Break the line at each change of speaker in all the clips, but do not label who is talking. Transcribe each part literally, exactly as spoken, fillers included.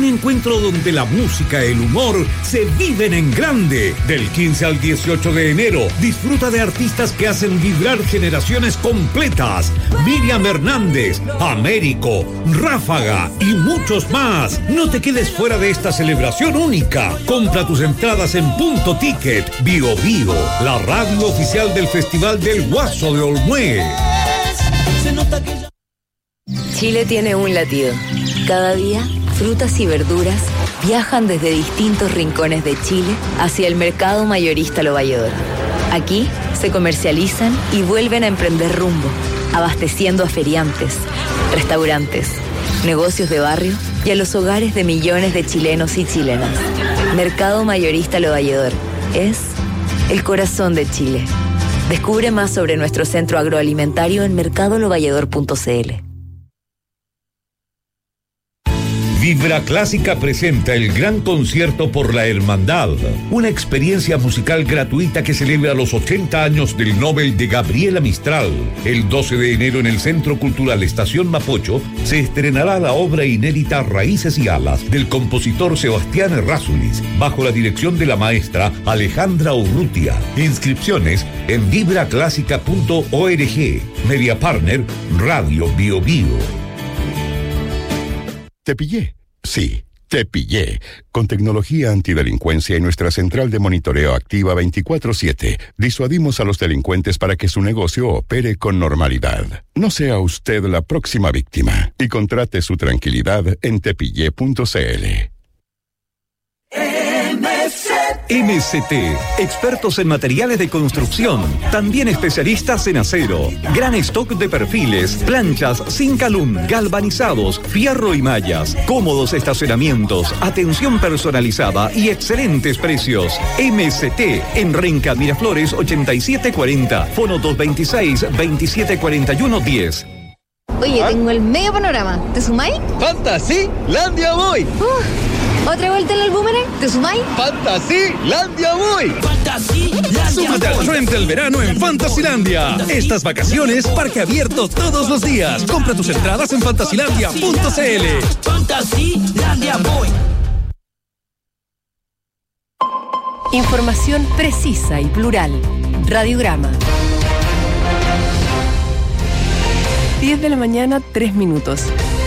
encuentro donde la música y el humor se viven en grande. Del quince al dieciocho de enero, disfruta de artistas que hacen vibrar generaciones completas. Miriam Hernández, Américo, Ráfaga y muchos más. No te quedes fuera de esta celebración única. Compra tus entradas en Punto Ticket. Bio Bio, la radio oficial del Festival del Guaso de Olmué.
Chile tiene un latido. Cada día, frutas y verduras viajan desde distintos rincones de Chile hacia el mercado mayorista Lo Valledor. Aquí se comercializan y vuelven a emprender rumbo, abasteciendo a feriantes, restaurantes, negocios de barrio y a los hogares de millones de chilenos y chilenas. Mercado Mayorista Lo Valledor es el corazón de Chile. Descubre más sobre nuestro centro agroalimentario en mercado lo valledor punto c l.
Vibra Clásica presenta el Gran Concierto por la Hermandad, una experiencia musical gratuita que celebra los ochenta años del Nobel de Gabriela Mistral. El doce de enero en el Centro Cultural Estación Mapocho se estrenará la obra inédita Raíces y Alas del compositor Sebastián Errázuriz, bajo la dirección de la maestra Alejandra Urrutia. Inscripciones en vibra clásica punto org. Media Partner, Radio Bio Bio.
¿Te pillé? Sí, te pillé. Con tecnología antidelincuencia y nuestra central de monitoreo activa veinticuatro siete, disuadimos a los delincuentes para que su negocio opere con normalidad. No sea usted la próxima víctima y contrate su tranquilidad en tepillé punto c l.
M C T, expertos en materiales de construcción, también especialistas en acero, gran stock de perfiles, planchas, Zincalum, galvanizados, fierro y mallas, cómodos estacionamientos, atención personalizada y excelentes precios. M C T, en Renca Miraflores ochenta y siete cuarenta, fono dos veintiséis, veintisiete cuarenta y uno diez.
Oye, ¿Ah? Tengo el medio panorama. ¿Te sumáis?
¡Fantasylandia voy!
Uh, ¿Otra vuelta en el boomerang? ¿Te sumáis?
¡Fantasylandia voy!
¡Fantasylandia! ¡Súmate al frente del verano en Fantasylandia! Estas vacaciones, parque abierto todos los días. Compra tus entradas en fantasylandia punto c l.
¡Fantasylandia voy!
Información precisa y plural. Radiograma. diez de la mañana, tres minutos.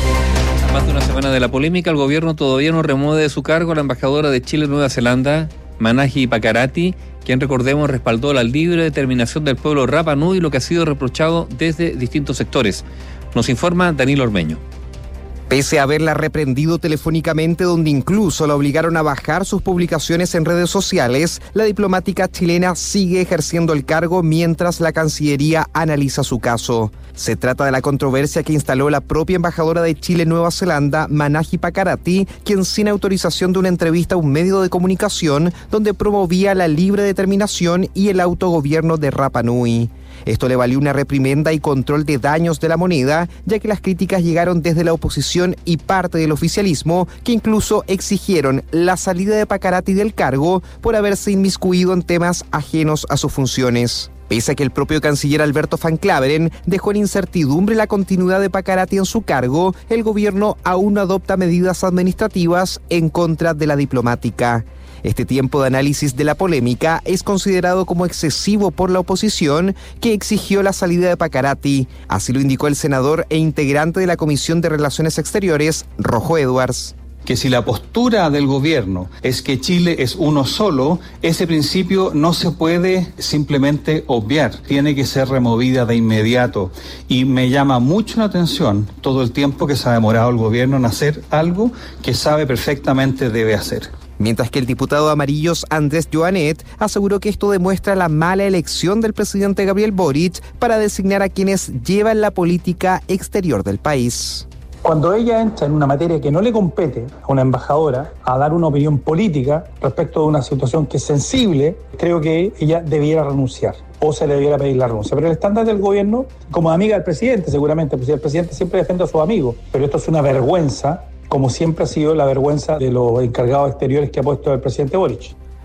Más de una semana de la polémica, el gobierno todavía no remueve de su cargo a la embajadora de Chile en Nueva Zelanda, Manahi Pakarati, quien, recordemos, respaldó la libre determinación del pueblo Rapa Nui, lo que ha sido reprochado desde distintos sectores. Nos informa Danilo Ormeño.
Pese a haberla reprendido telefónicamente, donde incluso la obligaron a bajar sus publicaciones en redes sociales, la diplomática chilena sigue ejerciendo el cargo mientras la Cancillería analiza su caso. Se trata de la controversia que instaló la propia embajadora de Chile en Nueva Zelanda, Manahi Pakarati, quien sin autorización de una entrevista a un medio de comunicación donde promovía la libre determinación y el autogobierno de Rapa Nui. Esto le valió una reprimenda y control de daños de la moneda, ya que las críticas llegaron desde la oposición y parte del oficialismo, que incluso exigieron la salida de Pakarati del cargo por haberse inmiscuido en temas ajenos a sus funciones. Pese a que el propio canciller Alberto Van Claveren dejó en incertidumbre la continuidad de Pakarati en su cargo, el gobierno aún no adopta medidas administrativas en contra de la diplomática. Este tiempo de análisis de la polémica es considerado como excesivo por la oposición, que exigió la salida de Pakarati. Así lo indicó el senador e integrante de la Comisión de Relaciones Exteriores, Rojo Edwards.
Que si la postura del gobierno es que Chile es uno solo, ese principio no se puede simplemente obviar, tiene que ser removida de inmediato. Y me llama mucho la atención todo el tiempo que se ha demorado el gobierno en hacer algo que sabe perfectamente debe hacer.
Mientras que el diputado de Amarillos, Andrés Joanet, aseguró que esto demuestra la mala elección del presidente Gabriel Boric para designar a quienes llevan la política exterior del país.
Cuando ella entra en una materia que no le compete a una embajadora a dar una opinión política respecto de una situación que es sensible, creo que ella debiera renunciar o se le debiera pedir la renuncia. Pero el estándar del gobierno, como amiga del presidente seguramente, pues el presidente siempre defiende a sus amigos, pero esto es una vergüenza, como siempre ha sido la vergüenza de los encargados exteriores que ha puesto el presidente Boric.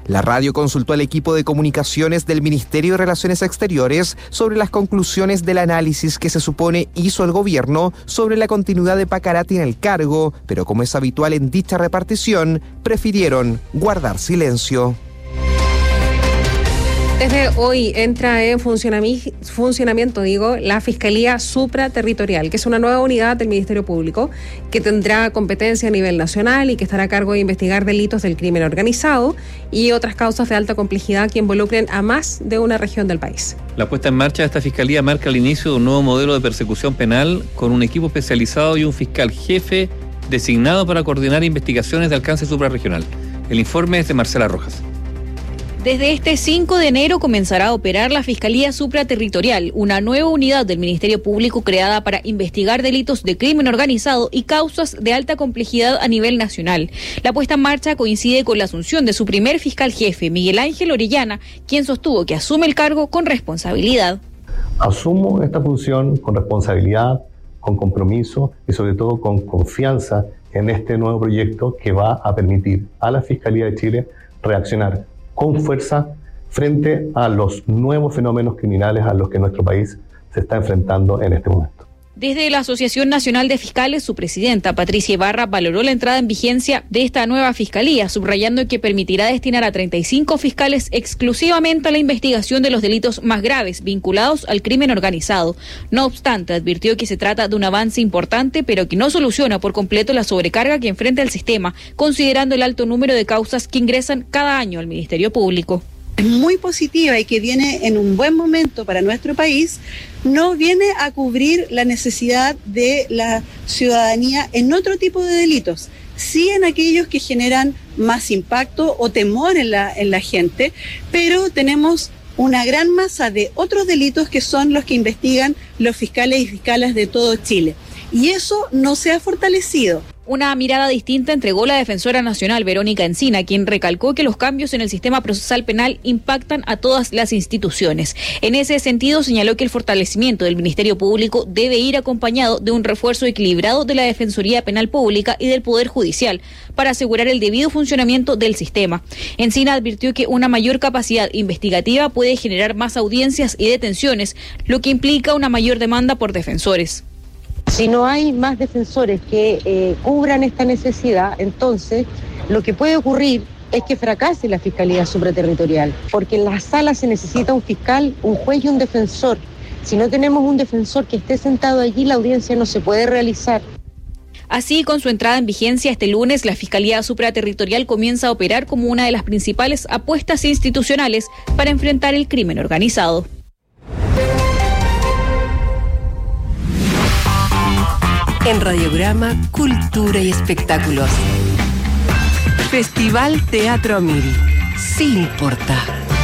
La radio consultó al equipo de comunicaciones del Ministerio de Relaciones Exteriores sobre las conclusiones del análisis que se supone hizo el gobierno sobre la continuidad de Paccarati en el cargo, pero como es habitual en dicha repartición, prefirieron guardar silencio.
Desde hoy entra en funcionami- funcionamiento, digo, la Fiscalía Supraterritorial, que es una nueva unidad del Ministerio Público que tendrá competencia a nivel nacional y que estará a cargo de investigar delitos del crimen organizado y otras causas de alta complejidad que involucren a más de una región del país.
La puesta en marcha de esta fiscalía marca el inicio de un nuevo modelo de persecución penal con un equipo especializado y un fiscal jefe designado para coordinar investigaciones de alcance suprarregional. El informe es de Marcela Rojas.
Desde este cinco de enero comenzará a operar la Fiscalía Supraterritorial, una nueva unidad del Ministerio Público creada para investigar delitos de crimen organizado y causas de alta complejidad a nivel nacional. La puesta en marcha coincide con la asunción de su primer fiscal jefe, Miguel Ángel Orellana, quien sostuvo que asume el cargo con responsabilidad.
Asumo esta función con responsabilidad, con compromiso y sobre todo con confianza en este nuevo proyecto que va a permitir a la Fiscalía de Chile reaccionar con fuerza frente a los nuevos fenómenos criminales a los que nuestro país se está enfrentando en este momento.
Desde la Asociación Nacional de Fiscales, su presidenta, Patricia Ibarra, valoró la entrada en vigencia de esta nueva fiscalía, subrayando que permitirá destinar a treinta y cinco fiscales exclusivamente a la investigación de los delitos más graves vinculados al crimen organizado. No obstante, advirtió que se trata de un avance importante, pero que no soluciona por completo la sobrecarga que enfrenta el sistema, considerando el alto número de causas que ingresan cada año al Ministerio Público.
Es muy positiva y que viene en un buen momento para nuestro país, no viene a cubrir la necesidad de la ciudadanía en otro tipo de delitos, sí en aquellos que generan más impacto o temor en la, en la gente, pero tenemos una gran masa de otros delitos que son los que investigan los fiscales y fiscales de todo Chile. Y eso no se ha fortalecido.
Una mirada distinta entregó la defensora nacional Verónica Encina, quien recalcó que los cambios en el sistema procesal penal impactan a todas las instituciones. En ese sentido, señaló que el fortalecimiento del Ministerio Público debe ir acompañado de un refuerzo equilibrado de la Defensoría Penal Pública y del Poder Judicial para asegurar el debido funcionamiento del sistema. Encina advirtió que una mayor capacidad investigativa puede generar más audiencias y detenciones, lo que implica una mayor demanda por defensores.
Si no hay más defensores que eh, cubran esta necesidad, entonces lo que puede ocurrir es que fracase la Fiscalía Supraterritorial, porque en la sala se necesita un fiscal, un juez y un defensor. Si no tenemos un defensor que esté sentado allí, la audiencia no se puede realizar.
Así, con su entrada en vigencia este lunes, la Fiscalía Supraterritorial comienza a operar como una de las principales apuestas institucionales para enfrentar el crimen organizado.
En Radiograma, Cultura y Espectáculos. Festival Teatro a Mil. Sí importa.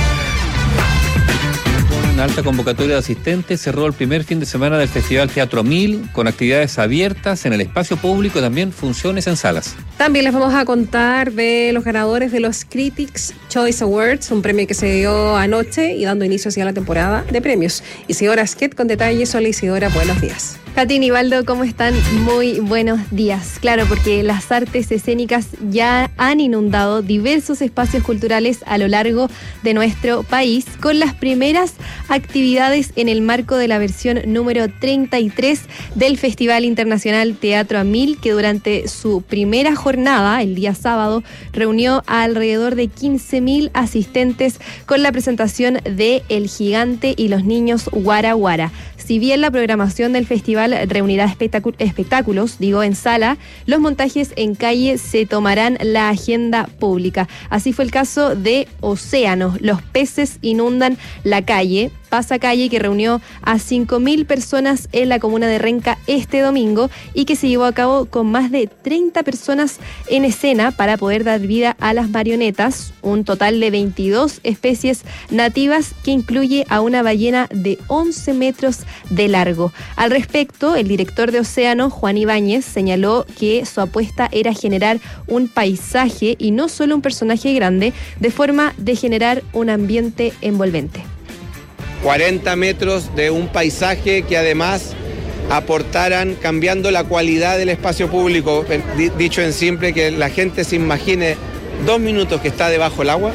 Una alta convocatoria de asistentes cerró el primer fin de semana del Festival Teatro Mil, con actividades abiertas en el espacio público y también funciones en salas.
También les vamos a contar de los ganadores de los Critics' Choice Awards, un premio que se dio anoche y dando inicio hacia la temporada de premios. Isidora Asquet con detalles. Hola Isidora, buenos días.
Katy y Nivaldo, ¿cómo están? Muy buenos días. Claro, porque las artes escénicas ya han inundado diversos espacios culturales a lo largo de nuestro país, con las primeras actividades en el marco de la versión número treinta y tres del Festival Internacional Teatro a Mil, que durante su primera jornada, el día sábado, reunió a alrededor de quince mil asistentes con la presentación de El Gigante y los Niños Guara Guara. Si bien la programación del festival reunirá espectáculos, espectáculos, digo en sala, los montajes en calle se tomarán la agenda pública. Así fue el caso de Océano, Los peces inundan la calle, pasacalle, que reunió a cinco mil personas en la comuna de Renca este domingo y que se llevó a cabo con más de treinta personas en escena para poder dar vida a las marionetas, un total de veintidós especies nativas que incluye a una ballena de once metros de largo. Al respecto, el director de Océano, Juan Ibáñez, señaló que su apuesta era generar un paisaje y no solo un personaje grande, de forma de generar un ambiente envolvente.
cuarenta metros de un paisaje que además aportaran cambiando la cualidad del espacio público, dicho en simple, que la gente se imagine dos minutos que está debajo del agua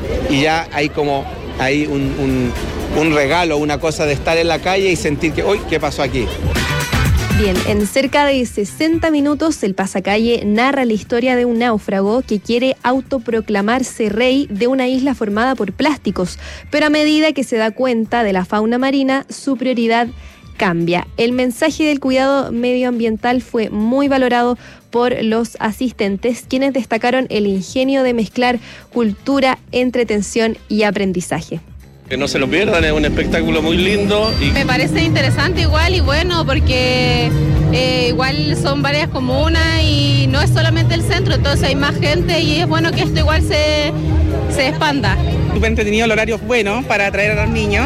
y ya hay como hay un, un, un regalo, una cosa de estar en la calle y sentir que, uy, ¿qué pasó aquí?
Bien, en cerca de sesenta minutos el pasacalle narra la historia de un náufrago que quiere autoproclamarse rey de una isla formada por plásticos, pero a medida que se da cuenta de la fauna marina, su prioridad cambia. El mensaje del cuidado medioambiental fue muy valorado por los asistentes, quienes destacaron el ingenio de mezclar cultura, entretención y aprendizaje.
Que no se lo pierdan, es un espectáculo muy lindo.
Y... Me parece interesante igual y bueno porque eh, igual son varias comunas y no es solamente el centro, entonces hay más gente y es bueno que esto igual se, se expanda.
Súper entretenido, el horario es bueno para atraer a los niños.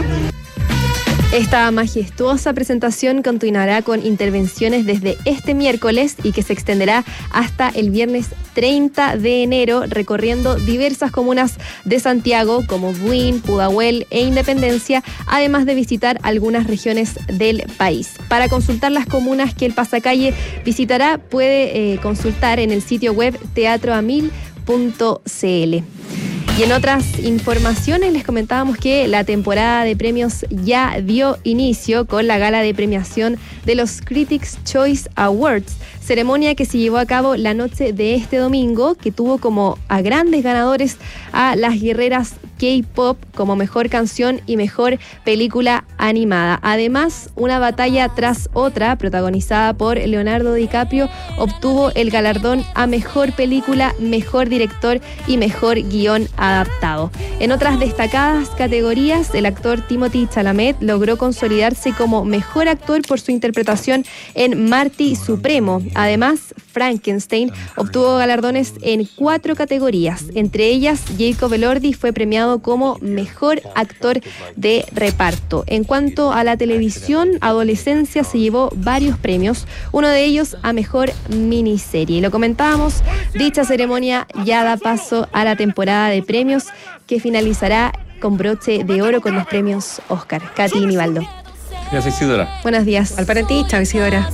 Esta majestuosa presentación continuará con intervenciones desde este miércoles y que se extenderá hasta el viernes treinta de enero, recorriendo diversas comunas de Santiago como Buin, Pudahuel e Independencia, además de visitar algunas regiones del país. Para consultar las comunas que el pasacalle visitará, puede eh, consultar en el sitio web teatro a mil punto c l. Y en otras informaciones les comentábamos que la temporada de premios ya dio inicio con la gala de premiación de los Critics' Choice Awards, ceremonia que se llevó a cabo la noche de este domingo, que tuvo como a grandes ganadores a Las Guerreras K-Pop como mejor canción y mejor película animada. Además, Una batalla tras otra, protagonizada por Leonardo DiCaprio, obtuvo el galardón a mejor película, mejor director y mejor guión adaptado. En otras destacadas categorías, el actor Timothée Chalamet logró consolidarse como mejor actor por su interpretación en Marty Supremo. Además, Frankenstein obtuvo galardones en cuatro categorías. Entre ellas, Jacob Elordi fue premiado como mejor actor de reparto. En cuanto a la televisión, Adolescencia se llevó varios premios, uno de ellos a mejor miniserie. Lo comentábamos, dicha ceremonia ya da paso a la temporada de premios que finalizará con broche de oro con los premios Oscar. Katy Nivaldo.
Gracias, Isidora.
Buenos días.
Al para ti, chao, Isidora.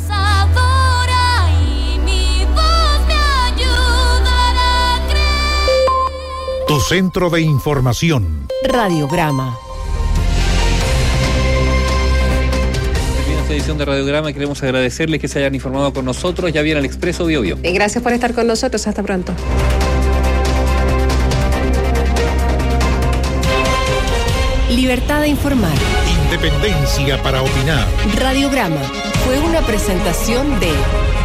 Tu centro de información.
Radiograma.
En esta edición de Radiograma queremos agradecerles que se hayan informado con nosotros. Ya viene el Expreso Bio Bio.
Y gracias por estar con nosotros. Hasta pronto.
Libertad de informar.
Independencia para opinar.
Radiograma fue una presentación de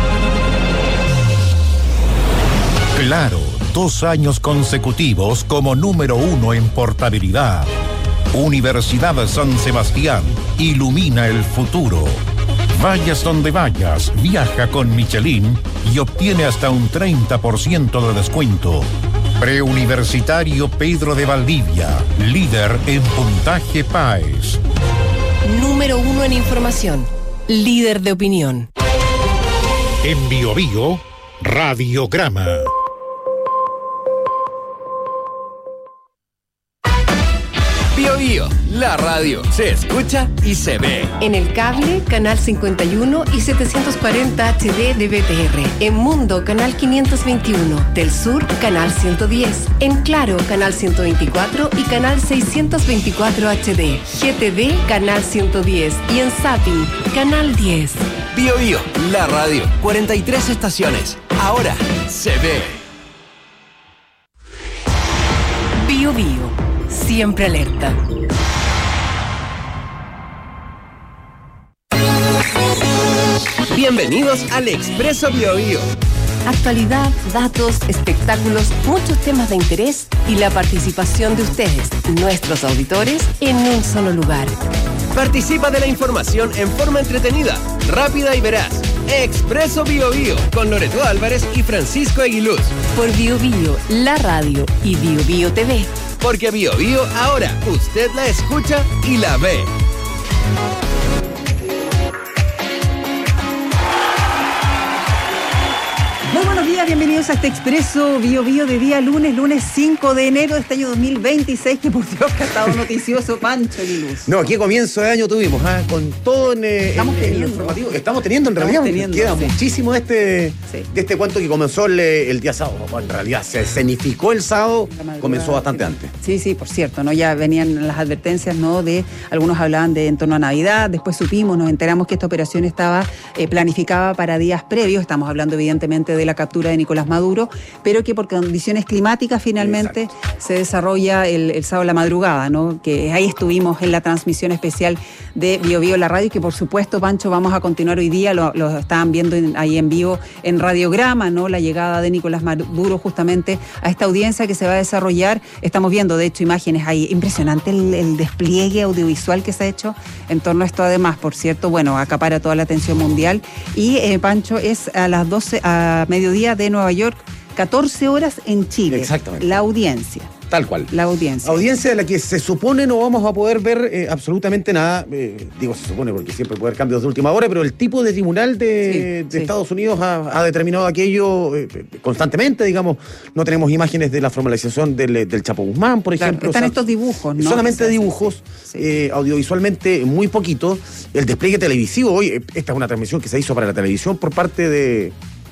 Claro, dos años consecutivos como número uno en portabilidad. Universidad San Sebastián, ilumina el futuro. Vayas donde vayas, viaja con Michelin y obtiene hasta un treinta por ciento de descuento. Preuniversitario Pedro de Valdivia, líder en puntaje PAES.
Número uno en información, líder de opinión.
En Bio Bio, Radiograma.
Bio Bio, la radio se escucha y se ve.
En el cable, canal cincuenta y uno y setecientos cuarenta H D de B T R. En Mundo, canal quinientos veintiuno. Del Sur, canal ciento diez. En Claro, canal ciento veinticuatro y canal seiscientos veinticuatro H D. G T V, canal ciento diez. Y en Zapping, canal diez.
Bio Bio, la radio, cuarenta y tres estaciones. Ahora se ve.
Bio Bio. Siempre alerta.
Bienvenidos al Expreso Bio Bio.
Actualidad, datos, espectáculos, muchos temas de interés y la participación de ustedes, nuestros auditores, en un solo lugar.
Participa de la información en forma entretenida, rápida y veraz. Expreso Bio Bio con Loreto Álvarez y Francisco Aguiluz.
Por Bio Bio, la radio y Bio Bio T V.
Porque Bio Bio ahora usted la escucha y la ve.
Muy buenos días,
bienvenidos a este Expreso Bio Bio de día lunes, lunes cinco de enero de este año dos mil veintiséis, que por Dios que ha estado noticioso, Pancho y Luz.
No, qué comienzo de año tuvimos, ¿eh? Con todo en,
Estamos
en,
teniendo.
en lo informativo. Estamos teniendo en
Estamos
realidad,
teniendo,
queda
sí.
muchísimo de este,
Sí.
de este cuento que comenzó el, el día sábado. Bueno, en realidad se escenificó el sábado, comenzó bastante antes.
Sí, sí, por cierto, ¿no? Ya venían las advertencias, ¿no? De algunos hablaban de en torno a Navidad, después supimos, nos enteramos que esta operación estaba eh, planificada para días previos, estamos hablando evidentemente de la captura de Nicolás Maduro, pero que por condiciones climáticas finalmente Exacto. se desarrolla el, el sábado a la madrugada, ¿no? Que ahí estuvimos en la transmisión especial de Bio Bio, la radio, y que por supuesto, Pancho, vamos a continuar hoy día, lo, lo estaban viendo en, ahí en vivo en Radiograma, ¿no? La llegada de Nicolás Maduro justamente a esta audiencia que se va a desarrollar. Estamos viendo, de hecho, imágenes ahí. Impresionante el, el despliegue audiovisual que se ha hecho en torno a esto. Además, por cierto, bueno, acapara toda la atención mundial. Y, eh, Pancho, es a las doce, a mediodía de Nueva York, catorce horas en Chile.
Exactamente.
La audiencia.
Tal cual.
La audiencia.
Audiencia de la que se supone no vamos a poder ver eh, absolutamente nada. Eh, digo, se supone porque siempre puede haber cambios de última hora, pero el tipo de tribunal de, sí, de sí. Estados Unidos ha, ha determinado aquello eh, constantemente, digamos. No tenemos imágenes de la formalización del, del Chapo Guzmán, por
claro,
ejemplo.
Están
o sea,
estos dibujos, ¿no?
Solamente dibujos, sí. eh, audiovisualmente muy poquito. El despliegue televisivo, hoy, esta es una transmisión que se hizo para la televisión por parte de,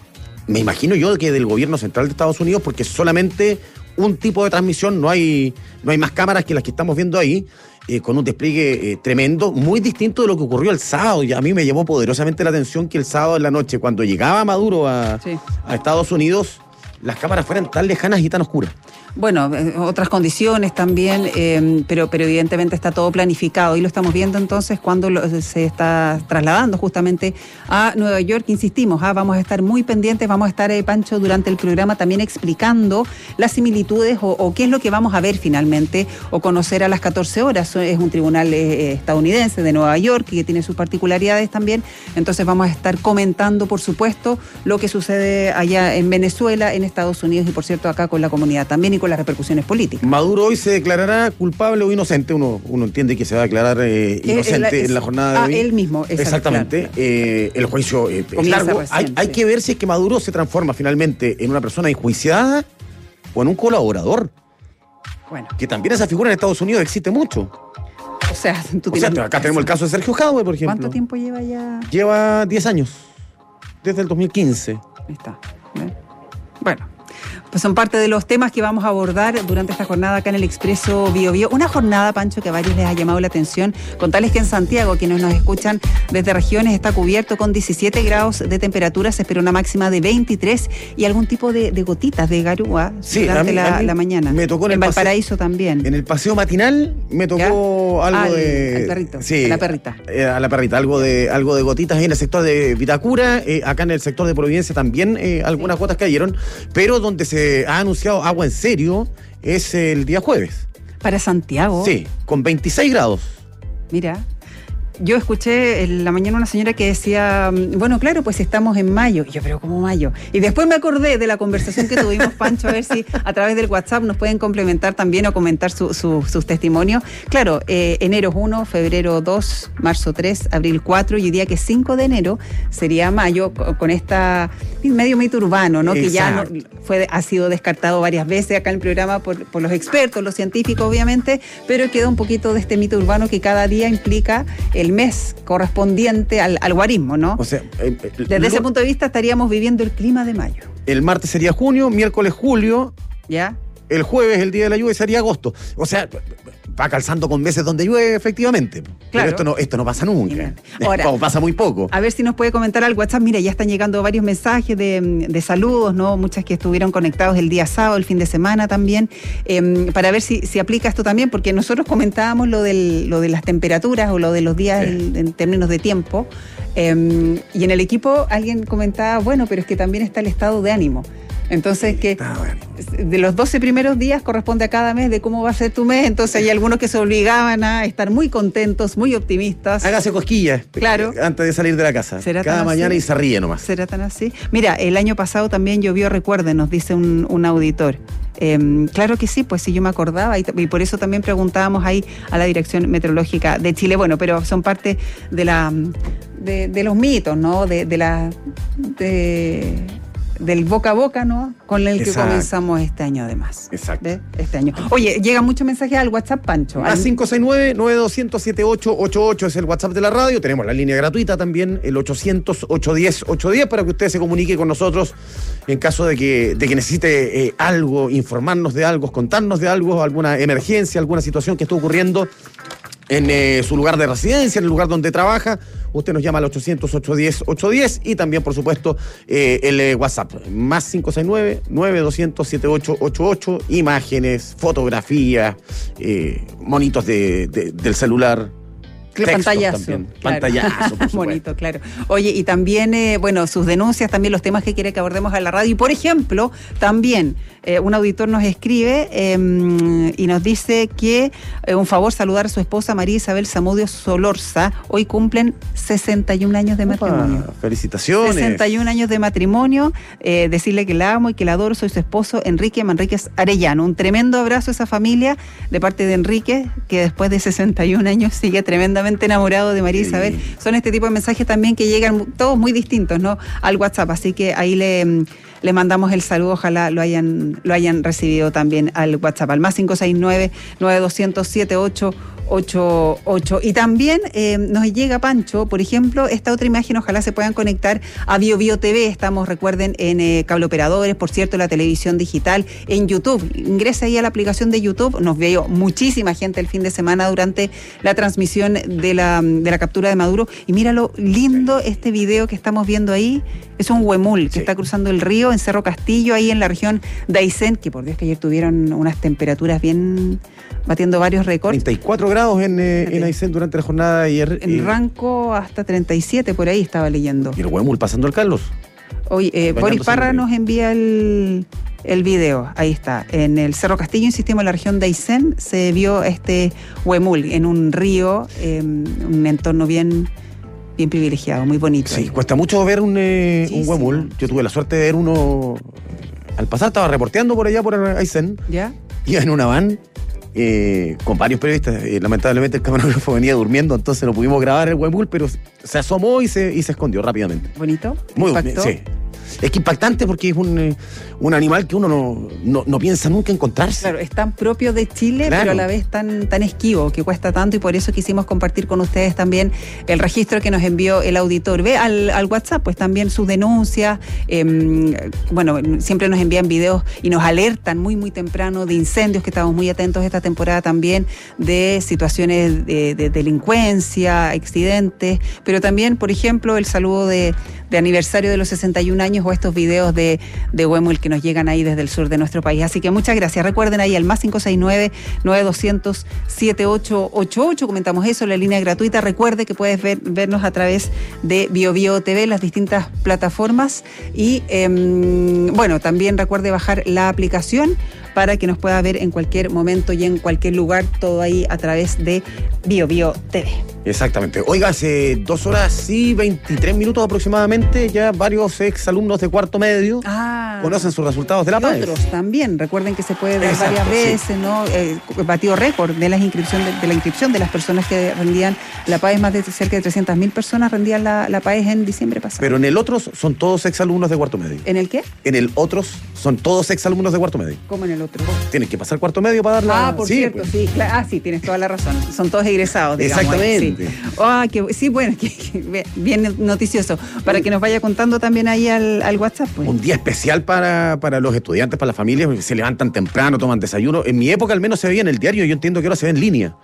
me imagino yo, que del gobierno central de Estados Unidos, porque solamente un tipo de transmisión, no hay, no hay más cámaras que las que estamos viendo ahí, eh, con un despliegue eh, tremendo, muy distinto de lo que ocurrió el sábado. Y a mí me llamó poderosamente la atención que el sábado en la noche, cuando llegaba Maduro a, sí. a Estados Unidos, las cámaras fueran tan lejanas y tan oscuras.
Bueno, eh, otras condiciones también, eh, pero, pero evidentemente está todo planificado y lo estamos viendo entonces cuando lo, se está trasladando justamente a Nueva York. Insistimos, ah, vamos a estar muy pendientes, vamos a estar, eh, Pancho, durante el programa también explicando las similitudes o, o qué es lo que vamos a ver finalmente o conocer a las catorce horas. Es un tribunal eh, estadounidense de Nueva York que tiene sus particularidades también, entonces vamos a estar comentando, por supuesto, lo que sucede allá en Venezuela, en Estados Unidos y, por cierto, acá con la comunidad también y con las repercusiones políticas.
Maduro hoy se declarará culpable o inocente. Uno, uno entiende que se va a declarar eh, inocente eh, la, es, en la jornada de
ah,
hoy.
Él mismo.
Exactamente. Claro. Eh, el juicio eh, es largo. Recién, hay, sí. hay que ver si es que Maduro se transforma finalmente en una persona enjuiciada o en un colaborador.
Bueno.
Que también esa figura en Estados Unidos existe mucho.
O sea, tú
o sea acá tenemos el caso de Sergio Jadwe, por ejemplo.
¿Cuánto tiempo lleva ya?
Lleva diez años. Desde el dos mil quince.
Ahí está. ¿Ven? Bueno. Pues son parte de los temas que vamos a abordar durante esta jornada acá en el Expreso Bio Bio. Una jornada, Pancho, que a varios les ha llamado la atención. Contarles que en Santiago, quienes nos escuchan desde regiones, está cubierto con diecisiete grados de temperatura. Se espera una máxima de veintitrés y algún tipo de, de gotitas de garúa
sí,
durante
a mí,
la,
a mí
la mañana.
Me tocó en,
en
el
Valparaíso
paseo,
también.
En el paseo matinal me tocó
¿Ya?
algo
al,
de...
Al perrito,
sí,
a la perrita.
Eh, a la perrita, algo de, algo de gotitas ahí en el sector de Vitacura. Eh, acá en el sector de Providencia también eh, algunas sí. gotas cayeron. Pero donde se ha anunciado agua en serio es el día jueves.
¿Para Santiago?
Sí, con veintiséis grados.
Mira, yo escuché en la mañana una señora que decía, bueno, claro, pues estamos en mayo. Y yo, pero ¿cómo mayo? Y después me acordé de la conversación que tuvimos, Pancho, a ver si a través del WhatsApp nos pueden complementar también o comentar su, su, sus testimonios. Claro, eh, enero uno, febrero dos, marzo tres, abril cuatro, y hoy día que cinco de enero sería mayo, con esta medio mito urbano, ¿no? Exacto. Que ya no, fue, ha sido descartado varias veces acá en el programa por, por los expertos, los científicos, obviamente, pero queda un poquito de este mito urbano que cada día implica el mes correspondiente al, al guarismo, ¿no?
O sea, eh, eh,
desde
lo,
ese punto de vista estaríamos viviendo el clima de mayo.
El martes sería junio, miércoles julio.
¿Ya?
El jueves, el día de la lluvia, sería agosto. O sea, va calzando con meses donde llueve, efectivamente. Claro. Pero esto no, esto no pasa nunca. Ahora, Como pasa muy poco.
A ver si nos puede comentar al WhatsApp. Mira, ya están llegando varios mensajes de, de saludos, ¿no? Muchas que estuvieron conectados el día sábado, el fin de semana también, eh, para ver si, si aplica esto también, porque nosotros comentábamos lo, del, lo de las temperaturas o lo de los días sí. en, en términos de tiempo. Eh, y en el equipo alguien comentaba, bueno, pero es que también está el estado de ánimo. Entonces, que de los doce primeros días corresponde a cada mes de cómo va a ser tu mes. Entonces, hay algunos que se obligaban a estar muy contentos, muy optimistas.
Hágase cosquillas.
Claro.
Antes de salir de la casa.
¿Será
cada mañana
así?
Y se ríe nomás.
¿Será tan así? Mira, el año pasado también llovió, recuerden, nos dice un, un auditor. Eh, claro que sí, pues sí, yo me acordaba y, y por eso también preguntábamos ahí a la Dirección Meteorológica de Chile. Bueno, pero son parte de la de, de los mitos, ¿no? De, de la... De, del boca a boca, ¿no? Con el que
Exacto.
comenzamos este año además.
Exacto.
¿Ve? Este año. Oye, llegan muchos mensajes al WhatsApp, Pancho.
Más
Al-
cinco seis nueve, nueve dos cero cero, siete ocho ocho ocho es el WhatsApp de la radio. Tenemos la línea gratuita también, el ochocientos, ochocientos diez, ochocientos diez, para que usted se comunique con nosotros en caso de que, de que necesite eh, algo, informarnos de algo, contarnos de algo, alguna emergencia, alguna situación que esté ocurriendo en eh, su lugar de residencia, en el lugar donde trabaja. Usted nos llama al ochocientos, ochocientos diez, ochocientos diez y también, por supuesto, eh, el eh, WhatsApp, más cinco seis nueve, nueve dos cero cero, siete ocho ocho ocho, imágenes, fotografías, eh, monitos de, de- del celular.
Claro,
textos
pantallazo.
también.
Claro.
Pantallazo, por supuesto.
Bonito, claro. Oye, y también, eh, bueno, sus denuncias, también los temas que quiere que abordemos a la radio. Y, por ejemplo, también eh, un auditor nos escribe eh, y nos dice que, eh, un favor, saludar a su esposa María Isabel Zamudio Solorza. Hoy cumplen sesenta y un años de matrimonio.
Ah, felicitaciones.
sesenta y un años de matrimonio, eh, decirle que la amo y que la adoro, soy su esposo Enrique Manríquez Arellano. Un tremendo abrazo a esa familia de parte de Enrique, que después de sesenta y un años sigue tremendamente enamorado de María
Sí.
Isabel. Son este tipo de mensajes también que llegan mu- todos muy distintos, ¿no? Al WhatsApp, así que ahí le, mm, le mandamos el saludo, ojalá lo hayan, lo hayan recibido también al WhatsApp, al más cinco seis nueve, nueve dos cero cero, siete ocho ocho ocho. Y también eh, nos llega, Pancho, por ejemplo, esta otra imagen, ojalá se puedan conectar a Bio Bio T V. Estamos, recuerden, en eh, cable operadores, por cierto, la televisión digital, en YouTube. Ingresa ahí a la aplicación de YouTube. Nos vio muchísima gente el fin de semana durante la transmisión de la, de la captura de Maduro. Y mira lo lindo este video que estamos viendo ahí. Es un huemul que
Sí.
está cruzando el río en Cerro Castillo, ahí en la región de Aysén, que por Dios que ayer tuvieron unas temperaturas bien, batiendo varios récords.
treinta y cuatro grados en, eh, en Aysén durante la jornada de ayer.
En
y,
Ranco hasta treinta y siete, por ahí estaba leyendo.
y el Huemul pasando el Carlos.
Hoy eh,
Bañándose
Boris
en
Parra
el río.
nos envía el, el video, ahí está. En el Cerro Castillo, insistimos, en la región de Aysén, se vio este huemul en un río, eh, un entorno bien, bien privilegiado, muy bonito.
Sí, cuesta mucho ver un, eh, un
Muchísimo.
Huemul. Yo tuve la suerte de ver uno. Al pasar estaba reporteando por allá, por Aysén.
¿Ya?
Iba en una van eh, con varios periodistas. Eh, lamentablemente el camarógrafo venía durmiendo, entonces no pudimos grabar el Huemul, pero se asomó y se, y se escondió rápidamente.
¿Bonito?
Muy
¿Impactó?
sí. Es que impactante porque es un, eh, un animal que uno no, no, no piensa nunca encontrarse.
Claro, es tan propio de Chile,
Claro.
pero a la vez tan, tan esquivo, que cuesta tanto, y por eso quisimos compartir con ustedes también el registro que nos envió el auditor. Ve al, al WhatsApp, pues también sus denuncias. eh, bueno, siempre nos envían videos y nos alertan muy, muy temprano de incendios, que estamos muy atentos esta temporada también, de situaciones de, de delincuencia, accidentes, pero también, por ejemplo, el saludo de, de aniversario de los sesenta y un años, o estos videos de, de Huemul que nos llegan ahí desde el sur de nuestro país. Así que muchas gracias. Recuerden ahí el más cinco seis nueve, nueve dos cero cero, siete ocho ocho ocho. Comentamos eso, la línea gratuita. Recuerde que puedes ver, vernos a través de Bio Bio T V, las distintas plataformas. Y eh, bueno, también recuerde bajar la aplicación para que nos pueda ver en cualquier momento y en cualquier lugar, todo ahí a través de Bio Bio T V.
Exactamente. Oiga, hace dos horas y veintitrés minutos aproximadamente, ya varios exalumnos de cuarto medio
Ah.
conocen sus resultados de la
Y
PAES.
otros también. Recuerden que se puede dar
Exacto,
varias
sí.
veces, ¿no? Eh, batido récord de las inscripciones, de, de la inscripción de las personas que rendían la PAES. Más de cerca de trescientas mil personas rendían la, la PAES en diciembre pasado.
Pero en el otros son todos exalumnos de cuarto medio.
¿En el qué?
En el otros son todos exalumnos de cuarto medio.
¿Cómo en el otro?
Tienen que pasar cuarto medio para dar la...
Ah, por
Sí,
cierto,
pues.
sí. Cla- Ah, sí, tienes toda la razón. Son todos egresados, digamos.
Exactamente.
Sí. Ah, que, sí, bueno, que, que bien noticioso. Para que nos vaya contando también ahí al, al WhatsApp, pues.
Un día especial para, para los estudiantes, para las familias, porque se levantan temprano, toman desayuno. En mi época al menos se veía en el diario, yo entiendo que ahora se ve en línea.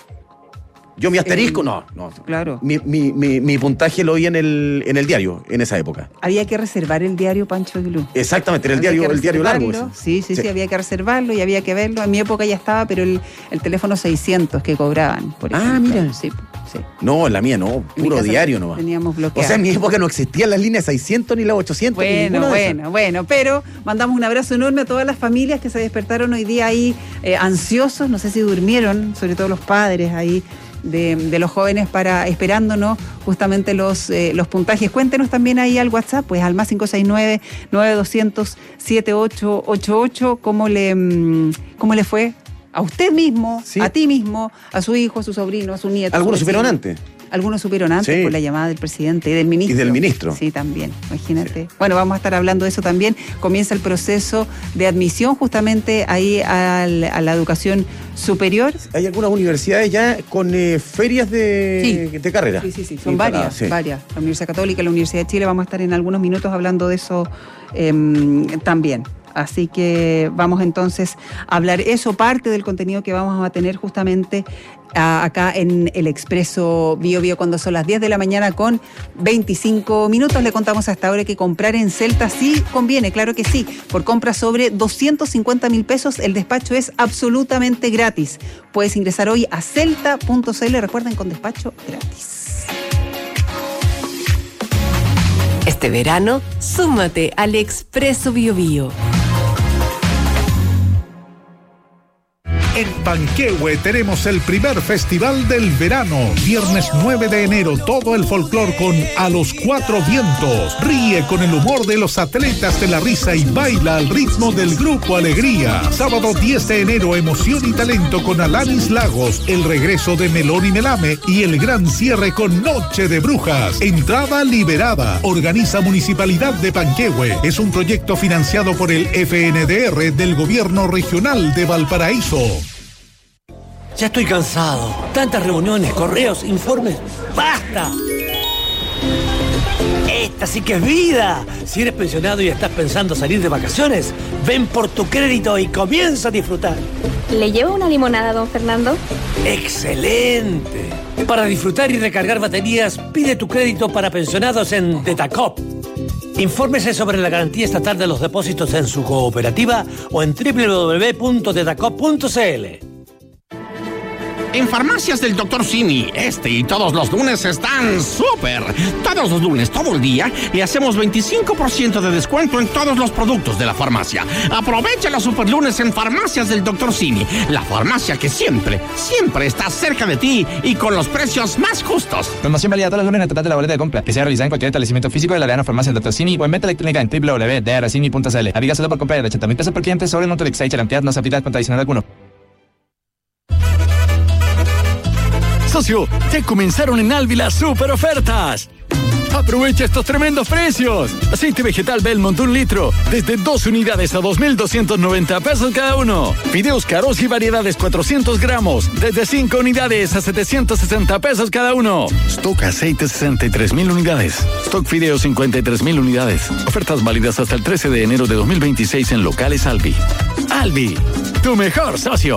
Yo mi asterisco,
Eh,
no, no.
Claro.
Mi, mi, mi, mi puntaje lo vi en el, en el diario, en esa época.
Había que reservar el diario Pancho Aguilú.
Exactamente, era el
Había
diario,
que
el diario largo.
reservarlo.
ese.
Sí, sí, sí, había que reservarlo y había que verlo. En mi época ya estaba, pero el, el teléfono seiscientos que cobraban, por
Ah,
ejemplo.
mira.
Sí, sí.
No, en la mía no,
En mi
puro
casa
diario nomás.
Teníamos
O
bloqueado.
sea, en mi época no existían las líneas seiscientos ni las ochocientos. ni
Bueno,
ninguna de esas.
bueno, bueno, pero mandamos un abrazo enorme a todas las familias que se despertaron hoy día ahí eh, ansiosos, no sé si durmieron, sobre todo los padres ahí de, de los jóvenes, para esperándonos justamente los, eh, los puntajes. Cuéntenos también ahí al WhatsApp, pues al más cinco seis nueve, nueve dos cero cero, siete ocho ocho ocho, cómo le, mm, cómo le fue a usted mismo,
Sí.
a ti mismo, a su hijo, a su sobrino, a su nieto. a su
Algunos
vecino.
supieron antes.
Algunos supieron antes
Sí.
por la llamada del presidente y del ministro.
Y del ministro.
Sí, también, imagínate. Sí. Bueno, vamos a estar hablando de eso también. Comienza el proceso de admisión justamente ahí al, a la educación superior.
Hay algunas universidades ya con eh, ferias de,
Sí.
de carrera.
Sí, sí, sí, son varias,
sí.
varias. La Universidad Católica, la Universidad de Chile, vamos a estar en algunos minutos hablando de eso eh, también. Así que vamos entonces a hablar eso, parte del contenido que vamos a tener justamente a, acá en el Expreso Bio Bio cuando son las diez de la mañana con veinticinco minutos. Le contamos hasta ahora que comprar en Celta sí conviene, claro que sí. Por compras sobre doscientos cincuenta mil pesos el despacho es absolutamente gratis. Puedes ingresar hoy a celta punto c l, recuerden, con despacho gratis.
Este verano, súmate al Expreso Bio Bio.
En Panquehue tenemos el primer festival del verano. Viernes nueve de enero, todo el folclor con A los Cuatro Vientos. Ríe con el humor de los atletas de la risa y baila al ritmo del Grupo Alegría. Sábado diez de enero, emoción y talento con Alanis Lagos, el regreso de Melón y Melame y el gran cierre con Noche de Brujas. Entrada liberada. Organiza Municipalidad de Panquehue. Es un proyecto financiado por el F N D R del Gobierno Regional de Valparaíso.
Ya estoy cansado. Tantas reuniones, correos, informes. ¡Basta! Esta sí que es vida. Si eres pensionado y estás pensando salir de vacaciones, ven por tu crédito y comienza a disfrutar.
¿Le llevo una limonada, don Fernando?
¡Excelente! Para disfrutar y recargar baterías, pide tu crédito para pensionados en Detacop. Infórmese sobre la garantía estatal de los depósitos en su cooperativa o en doble u doble u doble u punto detacop punto c l.
En Farmacias del doctor Simi, este y todos los lunes están súper. Todos los lunes, todo el día, le hacemos veinticinco por ciento de descuento en todos los productos de la farmacia. Aprovecha los super lunes en Farmacias del doctor Simi, la farmacia que siempre, siempre está cerca de ti y con los precios más justos.
Promoción válida todos los lunes en el total de la boleta de compra, que sea realizada en cualquier establecimiento físico de la Arena Farmacia del doctor Simi o en venta electrónica en doble u doble u doble u punto d r simi punto c l. Aplica solo por compra de ochenta mil pesos por cliente sobre el monto de Excel. La cantidad no se aplica con adicional alguno.
Socio, ya comenzaron en Alvi las super ofertas. Aprovecha estos tremendos precios. Aceite vegetal Belmont un litro, desde dos unidades a dos mil doscientos noventa pesos cada uno. Fideos caros y variedades cuatrocientos gramos, desde cinco unidades a setecientos sesenta pesos cada uno. Stock aceite sesenta y tres mil unidades. Stock fideos cincuenta y tres mil unidades. Ofertas válidas hasta el trece de enero de dos mil veintiséis en locales Alvi. Alvi, tu mejor socio.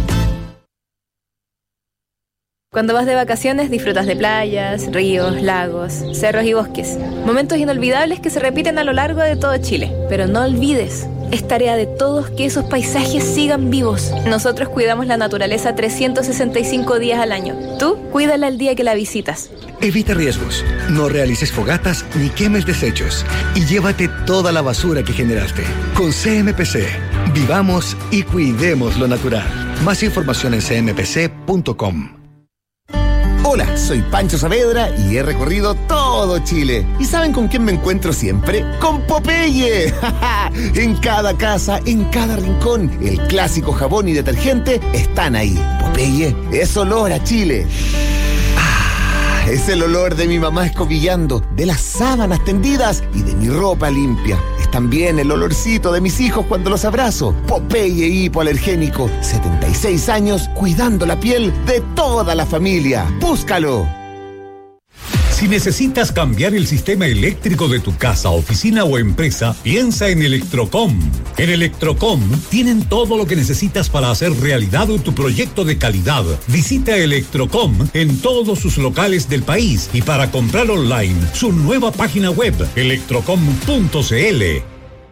Cuando vas de vacaciones disfrutas de playas, ríos, lagos, cerros y bosques. Momentos inolvidables que se repiten a lo largo de todo Chile. Pero no olvides, es tarea de todos que esos paisajes sigan vivos. Nosotros cuidamos la naturaleza trescientos sesenta y cinco días al año. Tú, cuídala el día que la visitas.
Evita riesgos, no realices fogatas ni quemes desechos y llévate toda la basura que generaste. Con C M P C, vivamos y cuidemos lo natural. Más información en c m p c punto com.
Hola, soy Pancho Saavedra y he recorrido todo Chile. ¿Y saben con quién me encuentro siempre? ¡Con Popeye! En cada casa, en cada rincón, el clásico jabón y detergente están ahí. Popeye es olor a Chile. Ah, es el olor de mi mamá escobillando, de las sábanas tendidas y de mi ropa limpia. Es también el olorcito de mis hijos cuando los abrazo. Popeye hipoalergénico, setenta y seis años cuidando la piel de toda la familia. ¡Búscalo!
Si necesitas cambiar el sistema eléctrico de tu casa, oficina o empresa, piensa en Electrocom. En Electrocom tienen todo lo que necesitas para hacer realidad tu proyecto de calidad. Visita Electrocom en todos sus locales del país y para comprar online, su nueva página web, electrocom punto c l.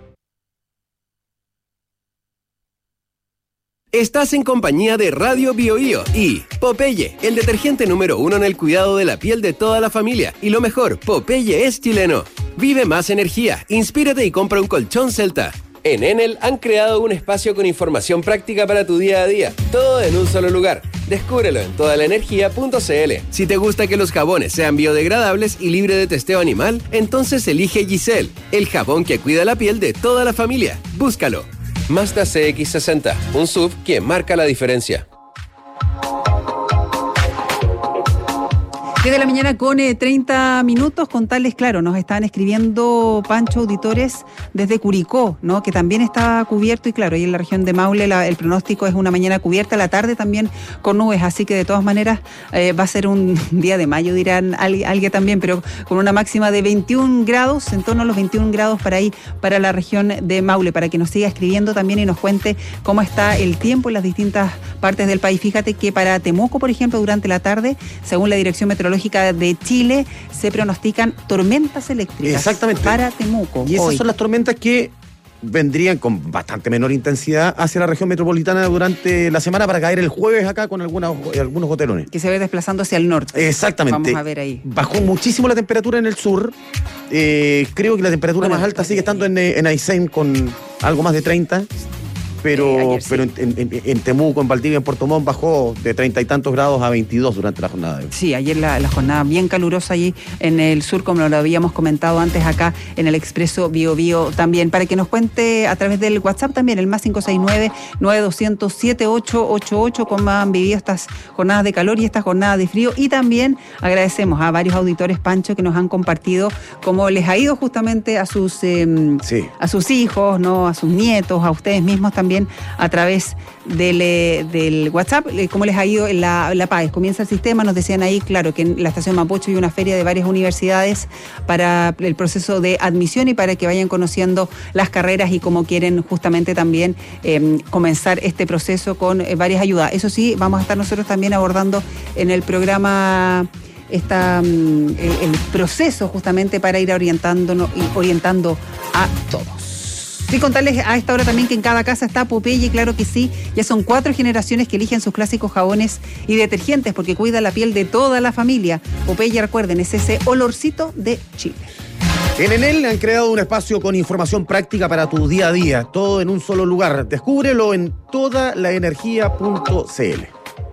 Estás en compañía de Radio Bio Bio y Popeye, el detergente número uno en el cuidado de la piel de toda la familia. Y lo mejor, Popeye es chileno. Vive más energía, inspírate y compra un colchón Celta. En Enel han creado un espacio con información práctica para tu día a día, todo en un solo lugar. Descúbrelo en toda la energía punto c l. Si te gusta que los jabones sean biodegradables y libre de testeo animal, entonces elige Giselle, el jabón que cuida la piel de toda la familia. Búscalo. Mazda C X sesenta, un S U V que marca la diferencia.
diez de la mañana con eh, treinta minutos, contarles, claro, nos están escribiendo, Pancho, auditores desde Curicó, ¿no? Que también está cubierto y claro, ahí en la región de Maule la, el pronóstico es una mañana cubierta, la tarde también con nubes, así que de todas maneras eh, va a ser un día de mayo, dirán alguien, alguien también, pero con una máxima de veintiún grados, en torno a los veintiún grados para ahí, para la región de Maule, para que nos siga escribiendo también y nos cuente cómo está el tiempo en las distintas partes del país. Fíjate que para Temuco, por ejemplo, durante la tarde, según la Dirección Meteorológica de Chile, se pronostican tormentas eléctricas.
Exactamente.
Para Temuco.
Y esas
hoy.
son las tormentas que vendrían con bastante menor intensidad hacia la región metropolitana durante la semana para caer el jueves acá con algunas, algunos goterones.
Que se ve desplazando hacia el norte.
Exactamente.
Vamos a ver ahí.
Bajó muchísimo la temperatura en el sur. Eh, creo que la temperatura bueno, más alta sigue estando en, en Aysén con algo más de treinta. Pero, eh, sí. pero en, en, en Temuco, en Valdivia, en Puerto Montt bajó de treinta y tantos grados a veintidós durante la jornada de hoy.
Sí, ayer la, la jornada bien calurosa allí en el sur, como lo habíamos comentado antes acá en el Expreso Bio Bio también. Para que nos cuente a través del WhatsApp también, el más cinco seis nueve, nueve dos cero cero, siete ocho ocho ocho, cómo han vivido estas jornadas de calor y estas jornadas de frío. Y también agradecemos a varios auditores, Pancho, que nos han compartido cómo les ha ido justamente a sus, eh, sí. a sus hijos, ¿no? A sus nietos, a ustedes mismos también. También a través del, del WhatsApp, cómo les ha ido en la, la P A E S. Comienza el sistema, nos decían ahí, claro, que en la estación Mapocho hay una feria de varias universidades para el proceso de admisión y para que vayan conociendo las carreras y cómo quieren justamente también eh, comenzar este proceso con eh, varias ayudas. Eso sí, vamos a estar nosotros también abordando en el programa esta, el, el proceso justamente para ir orientándonos y orientando a todos. Sí, contarles a esta hora también que en cada casa está Popeye, claro que sí, ya son cuatro generaciones que eligen sus clásicos jabones y detergentes porque cuida la piel de toda la familia. Popeye, recuerden, es ese olorcito de Chile.
En Enel han creado un espacio con información práctica para tu día a día, todo en un solo lugar. Descúbrelo en toda la energía punto c l.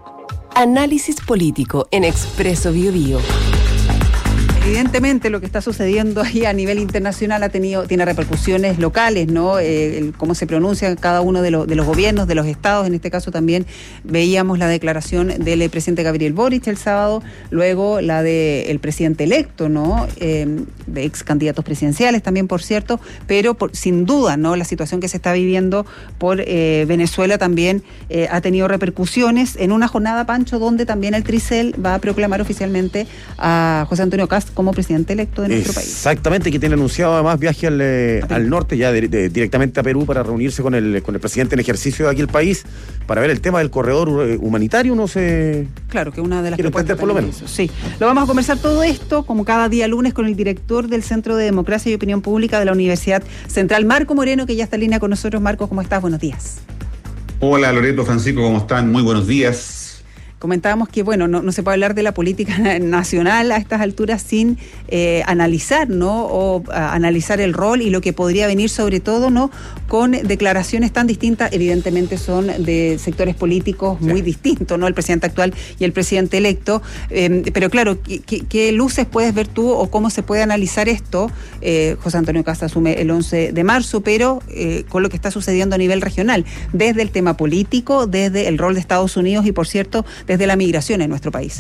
Análisis político en Expreso Bio Bio.
Evidentemente lo que está sucediendo ahí a nivel internacional ha tenido, tiene repercusiones locales, ¿no? Eh, el, cómo se pronuncia cada uno de, lo, de los gobiernos, de los estados. En este caso también veíamos la declaración del presidente Gabriel Boric el sábado, luego la del presidente electo, ¿no? Eh, de ex candidatos presidenciales también, por cierto, pero por, sin duda, ¿no? La situación que se está viviendo por eh, Venezuela también eh, ha tenido repercusiones en una jornada, Pancho, donde también el Tricel va a proclamar oficialmente a José Antonio Cast como presidente electo de nuestro país.
Exactamente, que tiene anunciado además viaje al, eh, al norte, ya de, de, directamente a Perú para reunirse con el, con el presidente en ejercicio de aquí el país, para ver el tema del corredor humanitario, no sé.
Claro, que una de las
quiero entender por lo menos.
Eso, sí, lo vamos a conversar todo esto, como cada día lunes, con el director del Centro de Democracia y Opinión Pública de la Universidad Central, Marco Moreno, que ya está en línea con nosotros. Marco, ¿cómo estás? Buenos días.
Hola, Loreto, Francisco, ¿cómo están? Muy buenos días.
Comentábamos que, bueno, no, no se puede hablar de la política nacional a estas alturas sin eh, analizar, ¿no? O a, analizar el rol y lo que podría venir, sobre todo, ¿no? Con declaraciones tan distintas, evidentemente son de sectores políticos muy sí. distintos, ¿no? El presidente actual y el presidente electo. Eh, pero claro, ¿qué, ¿qué luces puedes ver tú o cómo se puede analizar esto? Eh, José Antonio Cast asume el once de marzo, pero eh, con lo que está sucediendo a nivel regional, desde el tema político, desde el rol de Estados Unidos y, por cierto, desde de la migración en nuestro país.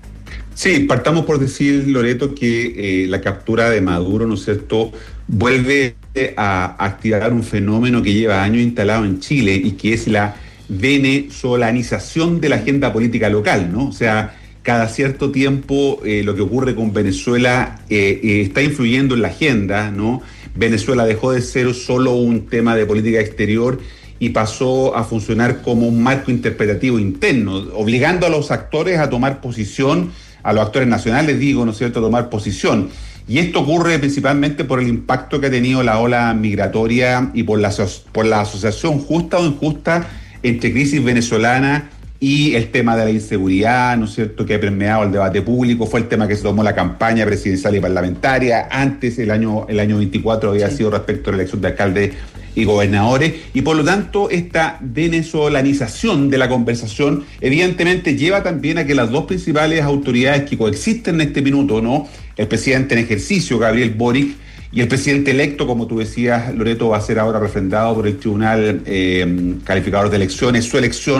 Sí, partamos por decir, Loreto, que eh, la captura de Maduro, ¿no es cierto?, vuelve a activar un fenómeno que lleva años instalado en Chile y que es la venezolanización de la agenda política local, ¿no? O sea, cada cierto tiempo eh, lo que ocurre con Venezuela eh, eh, está influyendo en la agenda, ¿no? Venezuela dejó de ser solo un tema de política exterior y pasó a funcionar como un marco interpretativo interno, obligando a los actores a tomar posición, a los actores nacionales, digo, ¿no es cierto?, a tomar posición. Y esto ocurre principalmente por el impacto que ha tenido la ola migratoria y por la, por la asociación justa o injusta entre crisis venezolana y el tema de la inseguridad, ¿no es cierto?, que ha permeado el debate público. Fue el tema que se tomó la campaña presidencial y parlamentaria. Antes, el año, el año veinticuatro, había sí. sido respecto a la elección de alcaldes y gobernadores, y por lo tanto esta venezolanización de la conversación evidentemente lleva también a que las dos principales autoridades que coexisten en este minuto, ¿no?, el presidente en ejercicio, Gabriel Boric, y el presidente electo, como tú decías, Loreto, va a ser ahora refrendado por el Tribunal eh, Calificador de Elecciones, su elección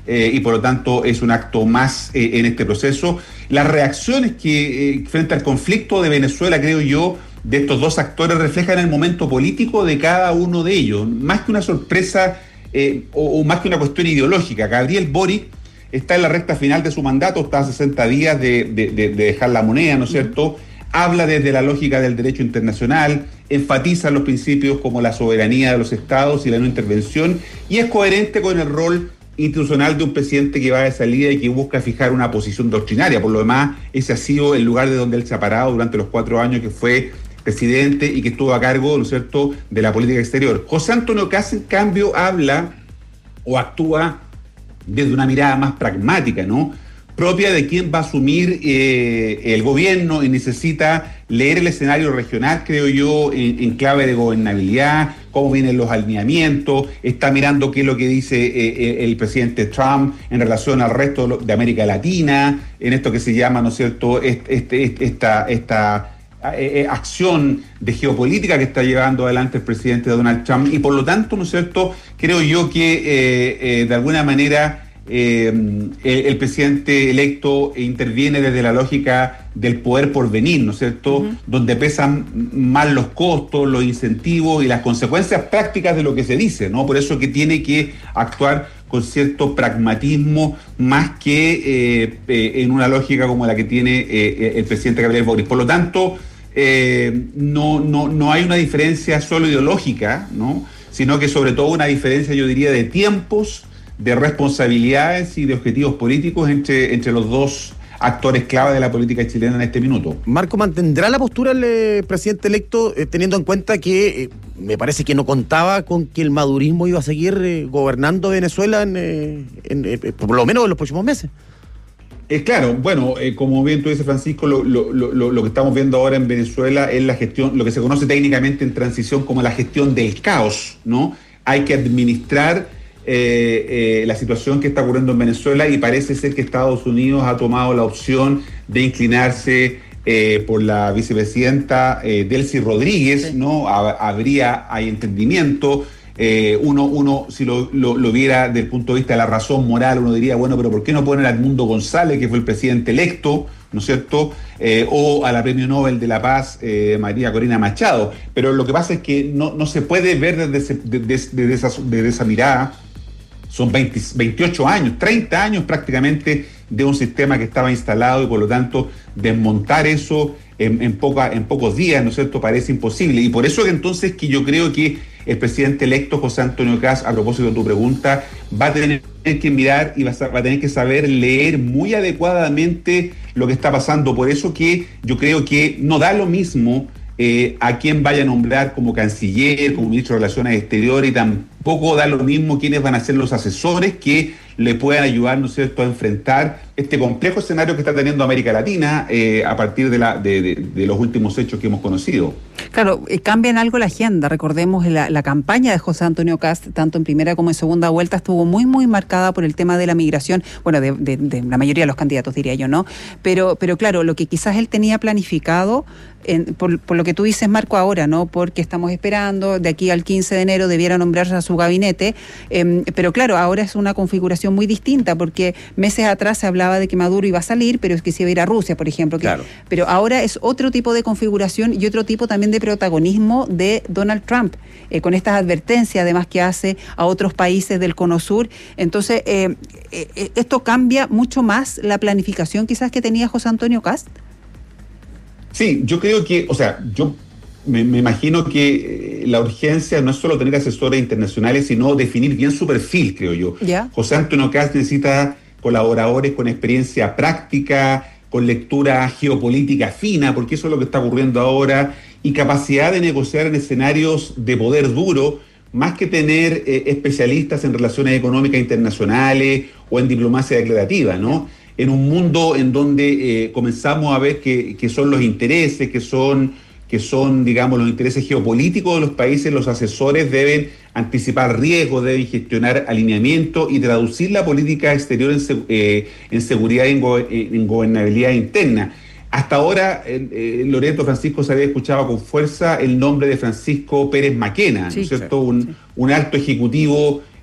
eh, y por lo tanto es un acto más eh, en este proceso. Las reacciones que eh, frente al conflicto de Venezuela, creo yo, de estos dos actores reflejan el momento político de cada uno de ellos, más que una sorpresa eh, o, o más que una cuestión ideológica. Gabriel Boric está en la recta final de su mandato, está a sesenta días de, de, de, de dejar la moneda, ¿no es cierto? Habla desde la lógica del derecho internacional, enfatiza los principios como la soberanía de los estados y la no intervención, y es coherente con el rol institucional de un presidente que va de salida y que busca fijar una posición doctrinaria. Por lo demás, ese ha sido el lugar de donde él se ha parado durante los cuatro años que fue presidente y que estuvo a cargo, ¿no es cierto?, de la política exterior. José Antonio Kast, en cambio, habla o actúa desde una mirada más pragmática, ¿no?, propia de quien va a asumir eh, el gobierno, y necesita leer el escenario regional, creo yo, en, en clave de gobernabilidad, cómo vienen los alineamientos, está mirando qué es lo que dice eh, el presidente Trump en relación al resto de América Latina, en esto que se llama, ¿no es cierto?, este, este, esta, esta eh, acción de geopolítica que está llevando adelante el presidente Donald Trump, y por lo tanto, ¿no es cierto?, creo yo que eh, eh, de alguna manera Eh, el, el presidente electo interviene desde la lógica del poder por venir, ¿no es cierto?, uh-huh. donde pesan más los costos, los incentivos y las consecuencias prácticas de lo que se dice, ¿no? Por eso que tiene que actuar con cierto pragmatismo más que eh, eh, en una lógica como la que tiene eh, el presidente Gabriel Boric. Por lo tanto, eh, no, no, no hay una diferencia solo ideológica, ¿no?, sino que sobre todo una diferencia, yo diría, de tiempos, de responsabilidades y de objetivos políticos entre, entre los dos actores clave de la política chilena en este minuto.
Marco, ¿mantendrá la postura el eh, presidente electo, eh, teniendo en cuenta que eh, me parece que no contaba con que el madurismo iba a seguir eh, gobernando Venezuela en, eh, en, eh, por lo menos en los próximos meses?
Eh, claro, bueno, eh, como bien tú dices, Francisco, lo, lo, lo, lo que estamos viendo ahora en Venezuela es la gestión, lo que se conoce técnicamente en transición como la gestión del caos, ¿no? Hay que administrar Eh, eh, la situación que está ocurriendo en Venezuela, y parece ser que Estados Unidos ha tomado la opción de inclinarse eh, por la vicepresidenta eh, Delcy Rodríguez, sí. ¿no? Ha, habría, hay entendimiento. Eh, uno, uno, si lo, lo, lo viera desde el punto de vista de la razón moral, uno diría, bueno, pero ¿por qué no ponen a Edmundo González, que fue el presidente electo, ¿no es cierto?, eh, o a la Premio Nobel de la Paz, eh, María Corina Machado? Pero lo que pasa es que no, no se puede ver desde, ese, desde, desde, esa, desde esa mirada. Son veinte, veintiocho años, treinta años prácticamente de un sistema que estaba instalado, y por lo tanto desmontar eso en, en, poca, en pocos días, ¿no es cierto?, parece imposible. Y por eso que entonces que yo creo que el presidente electo José Antonio Kast, a propósito de tu pregunta, va a tener que mirar y va a, va a tener que saber leer muy adecuadamente lo que está pasando. Por eso que yo creo que no da lo mismo eh, a quien vaya a nombrar como canciller, como ministro de Relaciones Exteriores, y tampoco da lo mismo quiénes van a ser los asesores que le puedan ayudar, ¿no es cierto?, a enfrentar este complejo escenario que está teniendo América Latina eh, a partir de, la, de, de, de los últimos hechos que hemos conocido.
Claro, eh, cambia en algo la agenda. Recordemos la, la campaña de José Antonio Kast, tanto en primera como en segunda vuelta, estuvo muy, muy marcada por el tema de la migración, bueno, de, de, de la mayoría de los candidatos, diría yo, ¿no? Pero, pero claro, lo que quizás él tenía planificado, en, por, por lo que tú dices, Marco, ahora, ¿no? Porque estamos esperando, de aquí al quince de enero debiera nombrarse a su gabinete, eh, pero claro, ahora es una configuración muy distinta, porque meses atrás se hablaba de que Maduro iba a salir, pero es que se iba a ir a Rusia, por ejemplo. Que, claro. Pero ahora es otro tipo de configuración y otro tipo también de protagonismo de Donald Trump, eh, con estas advertencias además que hace a otros países del Cono Sur. Entonces, eh, eh, ¿esto cambia mucho más la planificación quizás que tenía José Antonio Kast?
Sí, yo creo que, o sea, yo me, me imagino que la urgencia no es solo tener asesores internacionales, sino definir bien su perfil, creo yo. ¿Ya? José Antonio Kast necesita colaboradores con experiencia práctica, con lectura geopolítica fina, porque eso es lo que está ocurriendo ahora, y capacidad de negociar en escenarios de poder duro, más que tener eh, especialistas en relaciones económicas internacionales o en diplomacia declarativa, ¿no? En un mundo en donde eh, comenzamos a ver que, que son los intereses, que son, que son, digamos, los intereses geopolíticos de los países, los asesores deben anticipar riesgos, deben gestionar alineamiento y traducir la política exterior en, eh, en seguridad y en, go en gobernabilidad interna. Hasta ahora, eh, eh, Loreto, Francisco, se había escuchado con fuerza el nombre de Francisco Pérez Maquena, sí, ¿no es cierto? Sí, un, sí. un alto ejecutivo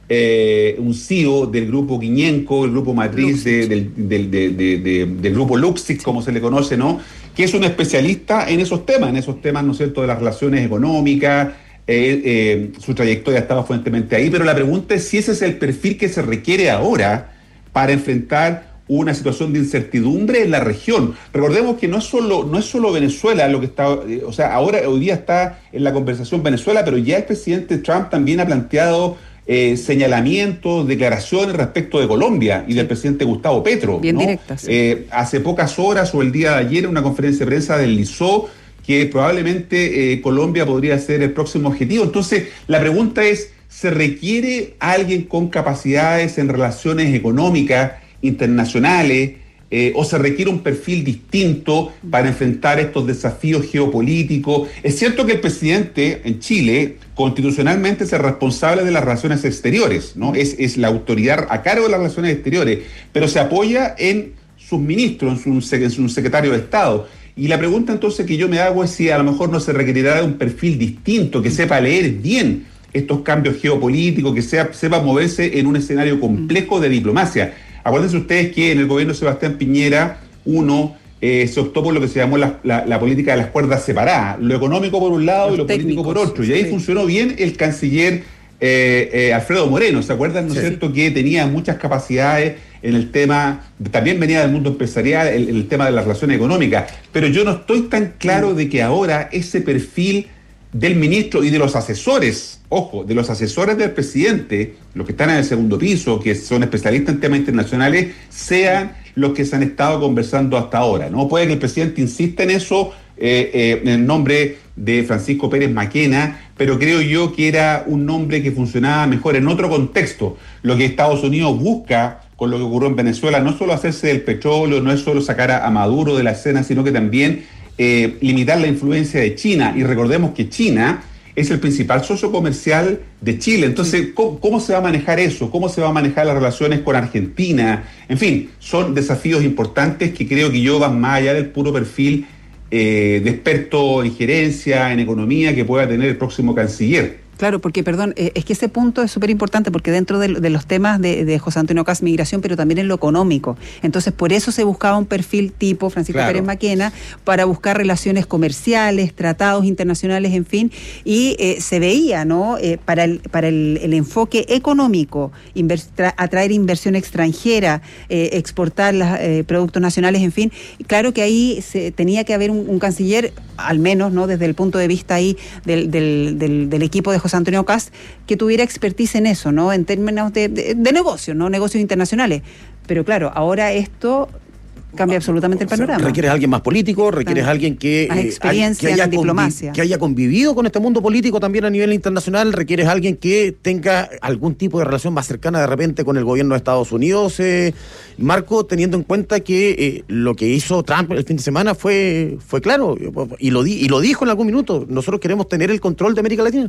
eh, un C E O del grupo Quiñenco, el grupo matriz de, del, del, de, de, de, del grupo Luxix, como se le conoce, ¿no? Que es un especialista en esos temas, en esos temas, ¿no es cierto?, de las relaciones económicas. Eh, eh, su trayectoria estaba fuertemente ahí, pero la pregunta es si ese es el perfil que se requiere ahora para enfrentar una situación de incertidumbre en la región. Recordemos que no es solo, no es solo Venezuela lo que está, eh, o sea, ahora hoy día está en la conversación Venezuela, pero ya el presidente Trump también ha planteado eh, señalamientos, declaraciones respecto de Colombia y del presidente Gustavo Petro.
Bien
¿no?
directas. Sí.
Eh, hace pocas horas o el día de ayer en una conferencia de prensa deslizó que probablemente eh, Colombia podría ser el próximo objetivo. Entonces, la pregunta es, ¿se requiere alguien con capacidades en relaciones económicas internacionales eh, o se requiere un perfil distinto para enfrentar estos desafíos geopolíticos? Es cierto que el presidente en Chile constitucionalmente es el responsable de las relaciones exteriores, ¿no? Es, es la autoridad a cargo de las relaciones exteriores, pero se apoya en sus ministros, en su, en su secretario de Estado. Y la pregunta entonces que yo me hago es si a lo mejor no se requerirá de un perfil distinto, que sepa leer bien estos cambios geopolíticos, que sea, sepa moverse en un escenario complejo de diplomacia. Acuérdense ustedes que en el gobierno de Sebastián Piñera, uno, eh, se optó por lo que se llamó la, la, la política de las cuerdas separadas, lo económico por un lado Los y lo técnicos, político por otro. Y ahí sí. funcionó bien el canciller eh, eh, Alfredo Moreno, ¿se acuerdan? ¿No es sí. cierto? Que tenía muchas capacidades en el tema, también venía del mundo empresarial, el, el tema de las relaciones económicas. Pero yo no estoy tan claro de que ahora ese perfil del ministro y de los asesores, ojo, de los asesores del presidente, los que están en el segundo piso, que son especialistas en temas internacionales, sean los que se han estado conversando hasta ahora, ¿no? Puede que el presidente insista en eso, eh, eh, en el nombre de Francisco Pérez Maquena, pero creo yo que era un nombre que funcionaba mejor en otro contexto. Lo que Estados Unidos busca con lo que ocurrió en Venezuela no es solo hacerse del petróleo, no es solo sacar a, a Maduro de la escena, sino que también eh, limitar la influencia de China. Y recordemos que China es el principal socio comercial de Chile. Entonces, ¿cómo, cómo se va a manejar eso? ¿Cómo se va a manejar las relaciones con Argentina? En fin, son desafíos importantes que creo que yo van más allá del puro perfil eh, de experto en gerencia, en economía que pueda tener el próximo canciller.
Claro, porque, perdón, eh, es que ese punto es súper importante porque dentro de, de los temas de, de José Antonio Kast, migración, pero también en lo económico. Entonces, por eso se buscaba un perfil tipo Francisco claro. Pérez Maquena para buscar relaciones comerciales, tratados internacionales, en fin, y eh, se veía, ¿no?, eh, para el para el, el enfoque económico, inver, tra, atraer inversión extranjera, eh, exportar los eh, productos nacionales, en fin. Claro que ahí se, tenía que haber un, un canciller, al menos, ¿no?, desde el punto de vista ahí del, del, del, del equipo de José Antonio Kast, que tuviera expertise en eso, ¿no? En términos de, de, de negocios, ¿no? Negocios internacionales. Pero claro, ahora esto cambia absolutamente el panorama.
Requieres a alguien más político, requieres a alguien que,
más experiencia
eh, que, haya
en diplomacia.
que haya convivido con este mundo político también a nivel internacional, requieres a alguien que tenga algún tipo de relación más cercana de repente con el gobierno de Estados Unidos, eh, Marco, teniendo en cuenta que eh, lo que hizo Trump el fin de semana fue, fue claro, y lo, di, y lo dijo en algún minuto, nosotros queremos tener el control de América Latina.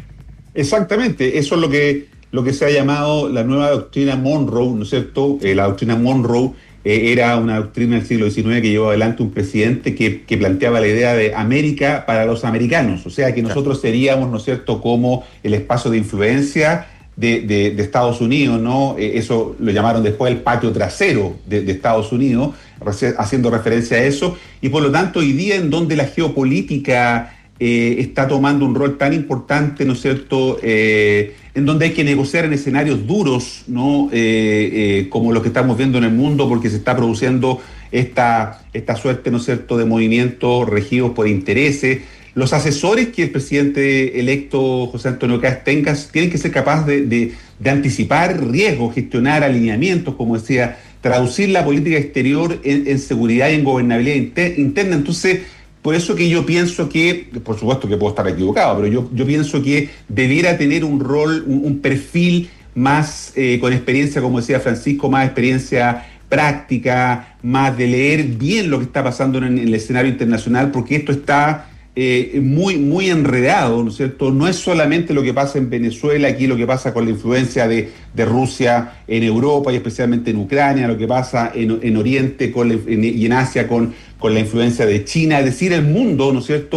Exactamente, eso es lo que, lo que se ha llamado la nueva doctrina Monroe, ¿no es cierto? Eh, la doctrina Monroe eh, era una doctrina del siglo diecinueve que llevó adelante un presidente que, que planteaba la idea de América para los americanos, o sea que nosotros seríamos, ¿no es cierto?, como el espacio de influencia de, de, de Estados Unidos, ¿no? Eh, eso lo llamaron después el patio trasero de, de Estados Unidos, haciendo referencia a eso, y por lo tanto hoy día en donde la geopolítica Eh, está tomando un rol tan importante, ¿no es cierto?, eh, en donde hay que negociar en escenarios duros, ¿no?, eh, eh, como los que estamos viendo en el mundo, porque se está produciendo esta, esta suerte, ¿no es cierto?, de movimientos regidos por intereses. Los asesores que el presidente electo José Antonio Kast tenga tienen que ser capaces de, de, de anticipar riesgos, gestionar alineamientos, como decía, traducir la política exterior en, en seguridad y en gobernabilidad inter, interna. Entonces, por eso que yo pienso que, por supuesto que puedo estar equivocado, pero yo, yo pienso que debiera tener un rol, un, un perfil más eh, con experiencia, como decía Francisco, más experiencia práctica, más de leer bien lo que está pasando en, en el escenario internacional, porque esto está eh, muy, muy enredado, ¿no es cierto? No es solamente lo que pasa en Venezuela, aquí lo que pasa con la influencia de, de Rusia en Europa y especialmente en Ucrania, lo que pasa en, en Oriente con la, en, y en Asia con, con la influencia de China, es decir, el mundo, ¿no es cierto?,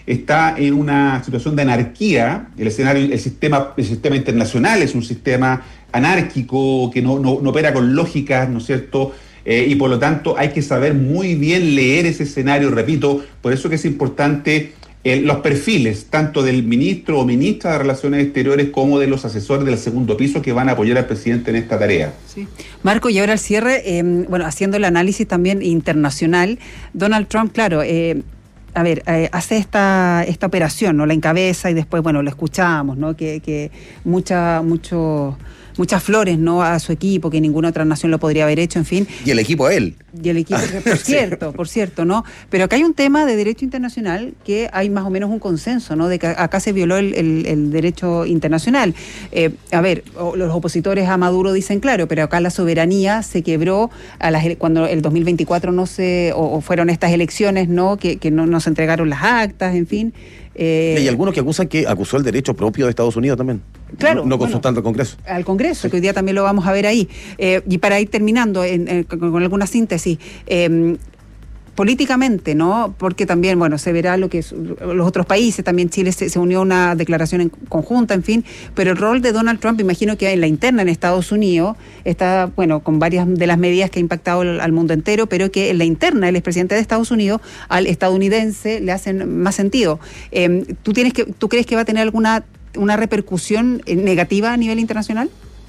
está en una situación de anarquía. El escenario, el sistema, el sistema internacional es un sistema anárquico que no, no, no opera con lógicas, ¿no es cierto? Eh, y por lo tanto hay que saber muy bien leer ese escenario, repito, por eso que es importante eh, los perfiles, tanto del ministro o ministra de Relaciones Exteriores como de los asesores del segundo piso que van a apoyar al presidente en esta tarea.
Sí. Marco, y ahora al cierre, eh, bueno, haciendo el análisis también internacional, Donald Trump, claro, eh, a ver, eh, hace esta esta operación, ¿no? La encabeza y después, bueno, lo escuchamos, ¿no? Que, que mucha, mucho... muchas flores, ¿no? A su equipo, que ninguna otra nación lo podría haber hecho, en fin.
Y el equipo a él.
Y el equipo, por cierto, por cierto, ¿no? Pero acá hay un tema de derecho internacional que hay más o menos un consenso, ¿no? De que acá se violó el, el, el derecho internacional. Eh, a ver, los opositores a Maduro dicen claro, pero acá la soberanía se quebró a las, cuando el dos mil veinticuatro no se, o, o fueron estas elecciones, ¿no? Que, que no, no se entregaron las actas, en fin.
Eh, y hay algunos que acusan que acusó el derecho propio de Estados Unidos también.
Claro.
No, no consultando
bueno,
al Congreso.
Al Congreso, sí. Que hoy día también lo vamos a ver ahí. Eh, y para ir terminando en, en, con, con alguna síntesis, eh, políticamente, ¿no? Porque también, bueno, se verá lo que es, los otros países, también Chile se, se unió a una declaración en conjunta, en fin, pero el rol de Donald Trump, imagino que en la interna en Estados Unidos está, bueno, con varias de las medidas que ha impactado al, al mundo entero, pero que en la interna el expresidente de Estados Unidos, al estadounidense, le hacen más sentido. Eh, ¿tú, tienes que, ¿Tú crees que va a tener alguna una repercusión negativa a nivel internacional?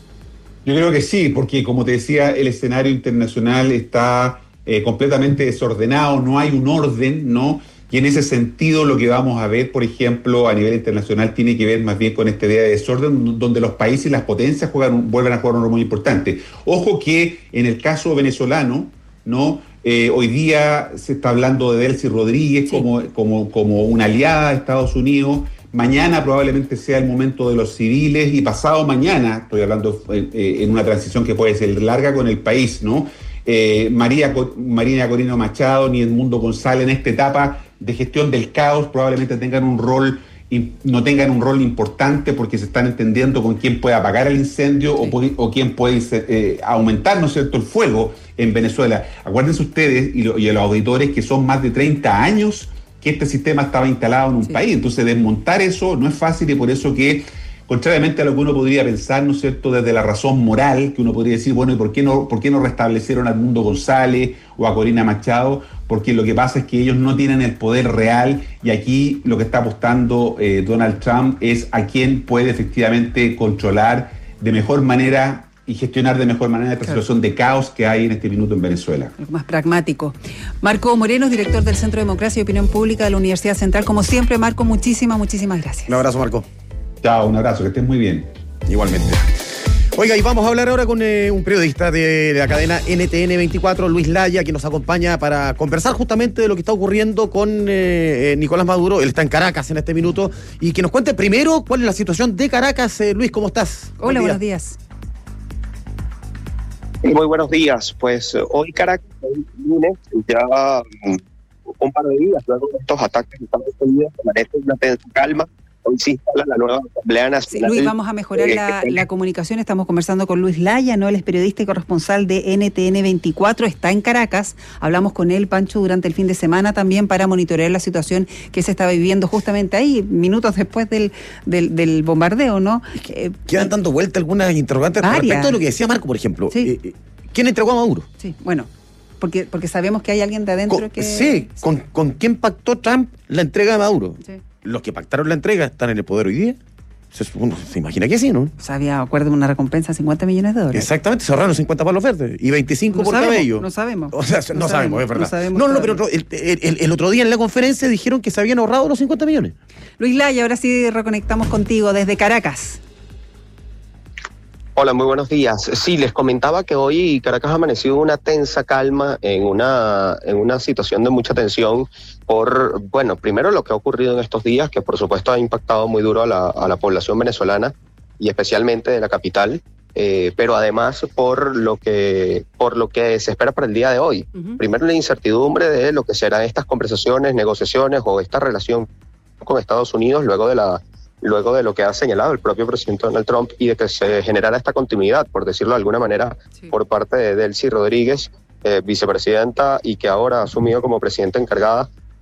Yo creo que sí, porque como te decía, el escenario internacional está eh, completamente desordenado, no hay un orden, ¿no? Y en ese sentido lo que vamos a ver, por ejemplo, a nivel internacional tiene que ver más bien con esta idea de desorden, donde los países y las potencias juegan, vuelven a jugar un rol muy importante. Ojo que en el caso venezolano, ¿no? Eh, hoy día se está hablando de Delcy Rodríguez, sí, como, como, como una aliada de Estados Unidos. Mañana probablemente sea el momento de los civiles y pasado mañana, estoy hablando eh, eh, en una transición que puede ser larga con el país, ¿no? Eh, María, Marina Corina Machado ni Edmundo González en esta etapa de gestión del caos probablemente tengan un rol, no tengan un rol importante porque se están entendiendo con quién puede apagar el incendio, sí, o, o quién puede eh, aumentar, ¿no es cierto?, el fuego en Venezuela. Acuérdense ustedes y, lo, y los auditores que son más de treinta años que este sistema estaba instalado en un, sí, país. Entonces, desmontar eso no es fácil y por eso que, contrariamente a lo que uno podría pensar, ¿no es cierto?, desde la razón moral, que uno podría decir, bueno, ¿y por qué no, por qué no restablecieron a Edmundo González o a Corina Machado? Porque lo que pasa es que ellos no tienen el poder real y aquí lo que está apostando eh, Donald Trump es a quién puede efectivamente controlar de mejor manera y gestionar de mejor manera esta, claro, situación de caos que hay en este minuto en Venezuela.
Algo más pragmático. Marco Moreno, director del Centro de Democracia y Opinión Pública de la Universidad Central. Como siempre, Marco, muchísimas, muchísimas gracias.
Un abrazo, Marco.
Chao, un abrazo, que estés muy bien.
Igualmente. Oiga, y vamos a hablar ahora con eh, un periodista de, de la cadena N T N veinticuatro, Luis Laya, que nos acompaña para conversar justamente de lo que está ocurriendo con eh, eh, Nicolás Maduro. Él está en Caracas en este minuto y que nos cuente primero cuál es la situación de Caracas. Eh, Luis, ¿cómo estás?
Hola, buenos días.
Muy buenos días. Pues hoy Caracas, hoy lunes, ya um, un par de días luego de estos ataques que están sucediendo, permanece una tensa calma. Hoy se instala la nueva Asamblea Nacional.
Sí, Luis, vamos a mejorar eh, la, la comunicación. Estamos conversando con Luis Laya, ¿no? Él es periodista y corresponsal de N T N veinticuatro, está en Caracas. Hablamos con él, Pancho, durante el fin de semana también para monitorear la situación que se estaba viviendo justamente ahí, minutos después del, del, del bombardeo, ¿no?
Eh, Quedan dando vuelta algunas interrogantes varias. Respecto a lo que decía Marco, por ejemplo. Sí. Eh, ¿Quién entregó a Maduro?
Sí, bueno, porque, porque sabemos que hay alguien de adentro
con,
que...
Sí, sí. Con, ¿con quién pactó Trump la entrega de Maduro? Sí. Los que pactaron la entrega están en el poder hoy día. Se, uno se imagina que sí, ¿no?
O sea, había acuerdo de una recompensa de cincuenta millones de dólares.
Exactamente, se ahorraron cincuenta palos verdes y veinticinco no por
sabemos,
cabello.
No sabemos.
O sea, no, no sabemos, sabemos, es verdad.
No, sabemos
no, no, pero otro, el, el, el otro día en la conferencia dijeron que se habían ahorrado los cincuenta millones.
Luis Laya, ahora sí reconectamos contigo desde Caracas.
Hola, muy buenos días. Sí, les comentaba que hoy Caracas ha amanecido una tensa calma en una, en una situación de mucha tensión por, bueno, primero lo que ha ocurrido en estos días, que por supuesto ha impactado muy duro a la, a la población venezolana y especialmente de la capital, eh, pero además por lo que por lo que se espera para el día de hoy. Uh-huh. Primero la incertidumbre de lo que serán estas conversaciones, negociaciones o esta relación con Estados Unidos luego de la luego de lo que ha señalado el propio presidente Donald Trump y de que se generara esta continuidad, por decirlo de alguna manera, sí, por parte de Delcy Rodríguez, eh, vicepresidenta y que ahora ha asumido como presidenta encargada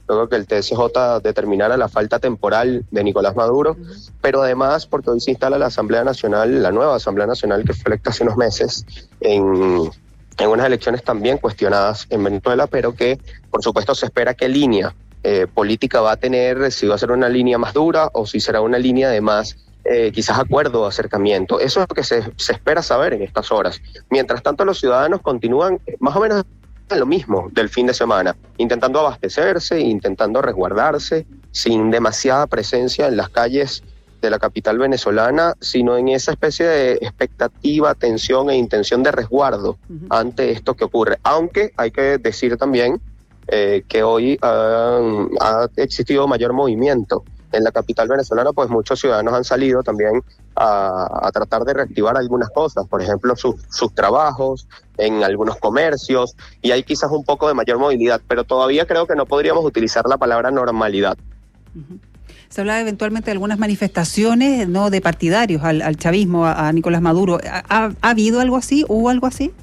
luego que el T S J determinara la falta temporal de Nicolás Maduro, uh-huh. pero además porque hoy se instala la Asamblea Nacional, la nueva Asamblea Nacional que fue electa hace unos meses en, en unas elecciones también cuestionadas en Venezuela, pero que por supuesto se espera qué línea eh, política va a tener, si va a ser una línea más dura o si será una línea de más eh, quizás acuerdo o acercamiento. Eso es lo que se, se espera saber en estas horas. Mientras tanto, los ciudadanos continúan más o menos lo mismo del fin de semana, intentando abastecerse, intentando resguardarse, sin demasiada presencia en las calles de la capital venezolana, sino en esa especie de expectativa, tensión e intención de resguardo uh-huh. ante esto que ocurre. Aunque hay que decir también eh, que hoy uh, ha existido mayor movimiento en la capital venezolana, pues muchos ciudadanos han salido también a, a tratar de reactivar algunas cosas, por ejemplo, su, sus trabajos, en algunos comercios, y hay quizás un poco de mayor movilidad, pero todavía creo que no podríamos utilizar la palabra normalidad.
Uh-huh. Se hablaba eventualmente de algunas manifestaciones, no, de partidarios al, al chavismo, a, a Nicolás Maduro. ¿Ha, ¿Ha habido algo así? ¿Hubo algo así?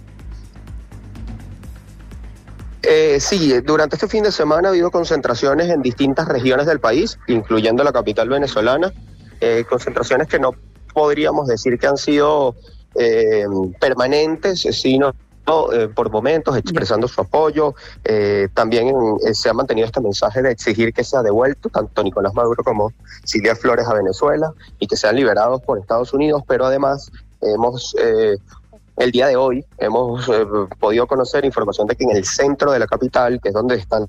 Eh, sí, durante este fin de semana ha habido concentraciones en distintas regiones del país, incluyendo la capital venezolana, eh, concentraciones que no podríamos decir que han sido eh, permanentes, sino eh, por momentos expresando su apoyo. Eh, también eh, se ha mantenido este mensaje de exigir que sea devuelto tanto Nicolás Maduro como Cilia Flores a Venezuela y que sean liberados por Estados Unidos, pero además hemos... Eh, El día de hoy hemos eh, podido conocer información de que en el centro de la capital, que es donde están...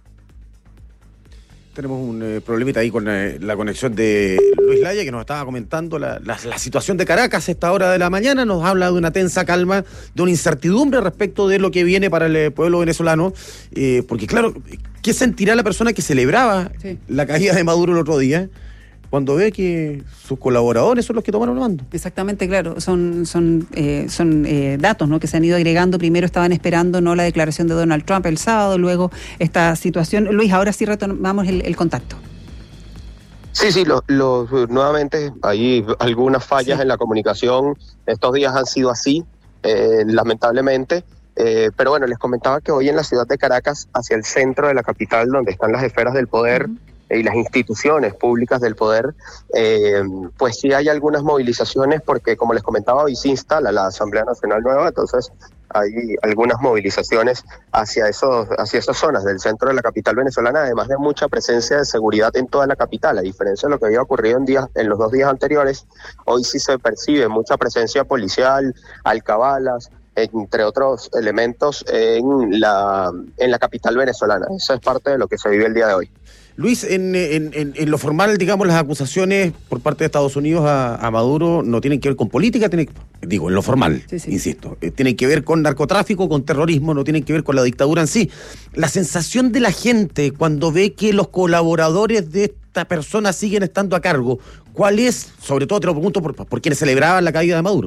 Tenemos un eh, problemita ahí con eh, la conexión de Luis Laya, que nos estaba comentando la, la, la situación de Caracas a esta hora de la mañana. Nos habla de una tensa calma, de una incertidumbre respecto de lo que viene para el pueblo venezolano. Eh, porque claro, ¿qué sentirá la persona que celebraba sí. la caída de Maduro el otro día cuando ve que sus colaboradores son los que tomaron el mando?
Exactamente, claro, son son eh, son eh, datos, ¿no?, que se han ido agregando. Primero estaban esperando no la declaración de Donald Trump el sábado, luego esta situación. Luis, ahora sí retomamos el, el contacto.
Sí, sí, lo, lo, nuevamente hay algunas fallas sí. en la comunicación. Estos días han sido así, eh, lamentablemente. Eh, pero bueno, les comentaba que hoy en la ciudad de Caracas, hacia el centro de la capital, donde están las esferas del poder, uh-huh. y las instituciones públicas del poder, eh, pues sí hay algunas movilizaciones porque, como les comentaba, hoy se instala la Asamblea Nacional Nueva, entonces hay algunas movilizaciones hacia esos, hacia esas zonas del centro de la capital venezolana, además de mucha presencia de seguridad en toda la capital. A diferencia de lo que había ocurrido en, días, en los dos días anteriores, hoy sí se percibe mucha presencia policial, alcabalas, entre otros elementos en la, en la capital venezolana. Eso es parte de lo que se vive el día de hoy.
Luis, en, en, en, en lo formal, digamos, las acusaciones por parte de Estados Unidos a, a Maduro no tienen que ver con política, tienen, digo, en lo formal, sí, sí. insisto, eh, tienen que ver con narcotráfico, con terrorismo, no tienen que ver con la dictadura en sí. La sensación de la gente cuando ve que los colaboradores de esta persona siguen estando a cargo, ¿cuál es? Sobre todo te lo pregunto por, por quienes celebraban la caída de Maduro.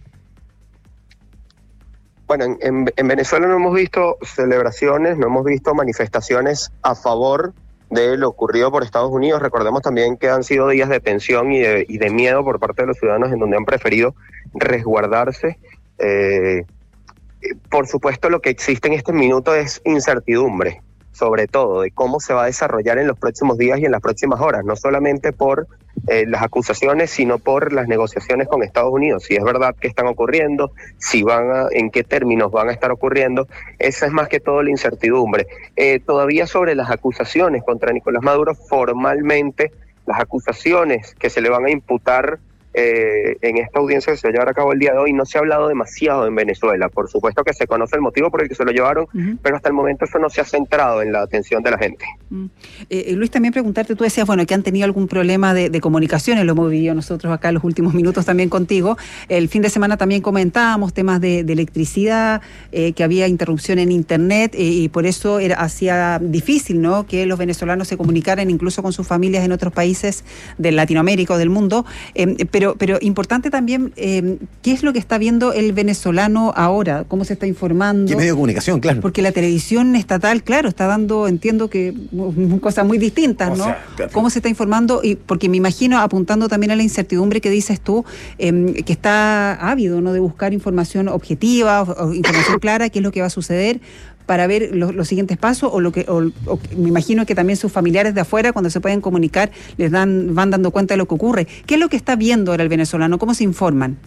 Bueno, en, en, en Venezuela no hemos visto celebraciones, no hemos visto manifestaciones a favor de lo ocurrido por Estados Unidos. Recordemos también que han sido días de tensión y de, y de miedo por parte de los ciudadanos, en donde han preferido resguardarse. Eh, por supuesto, lo que existe en este minuto es incertidumbre, sobre todo de cómo se va a desarrollar en los próximos días y en las próximas horas, no solamente por eh, las acusaciones, sino por las negociaciones con Estados Unidos. Si es verdad que están ocurriendo, si van a, en qué términos van a estar ocurriendo, esa es más que todo la incertidumbre. Eh, todavía sobre las acusaciones contra Nicolás Maduro, formalmente las acusaciones que se le van a imputar Eh, en esta audiencia que se va a llevar a cabo el día de hoy, no se ha hablado demasiado en Venezuela. Por supuesto que se conoce el motivo por el que se lo llevaron, uh-huh. pero hasta el momento eso no se ha centrado en la atención de la gente.
Uh-huh. Eh, Luis, también preguntarte, tú decías, bueno, que han tenido algún problema de, de comunicaciones, lo hemos vivido nosotros acá en los últimos minutos también contigo. El fin de semana también comentábamos temas de, de electricidad, eh, que había interrupción en internet, eh, y por eso era, hacía difícil, ¿no?, que los venezolanos se comunicaran incluso con sus familias en otros países de Latinoamérica o del mundo. Eh, pero Pero, pero importante también, eh, ¿qué es lo que está viendo el venezolano ahora? ¿Cómo se está informando?
¿Qué medio de comunicación, claro?
Porque la televisión estatal, claro, está dando, entiendo que cosas muy distintas, o ¿no? Sea, claro. ¿Cómo se está informando? Y porque me imagino, apuntando también a la incertidumbre que dices tú, eh, que está ávido, ¿no?, de buscar información objetiva o, o información clara, qué es lo que va a suceder. para ver lo, los siguientes pasos, o lo que o, o, me imagino que también sus familiares de afuera, cuando se pueden comunicar, les dan van dando cuenta de lo que ocurre. ¿Qué es lo que está viendo ahora el venezolano? ¿Cómo se informan?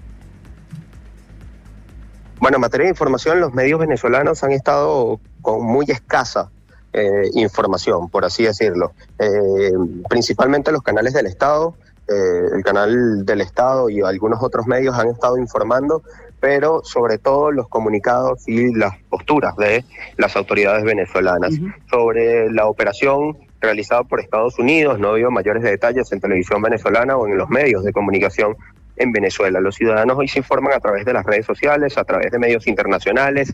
Bueno, en materia de información, los medios venezolanos han estado con muy escasa eh, información, por así decirlo. Eh, principalmente los canales del Estado, eh, el canal del Estado y algunos otros medios han estado informando, pero sobre todo los comunicados y las posturas de las autoridades venezolanas. Uh-huh. Sobre la operación realizada por Estados Unidos, no dio mayores detalles en televisión venezolana o en los medios de comunicación en Venezuela. Los ciudadanos hoy se informan a través de las redes sociales, a través de medios internacionales,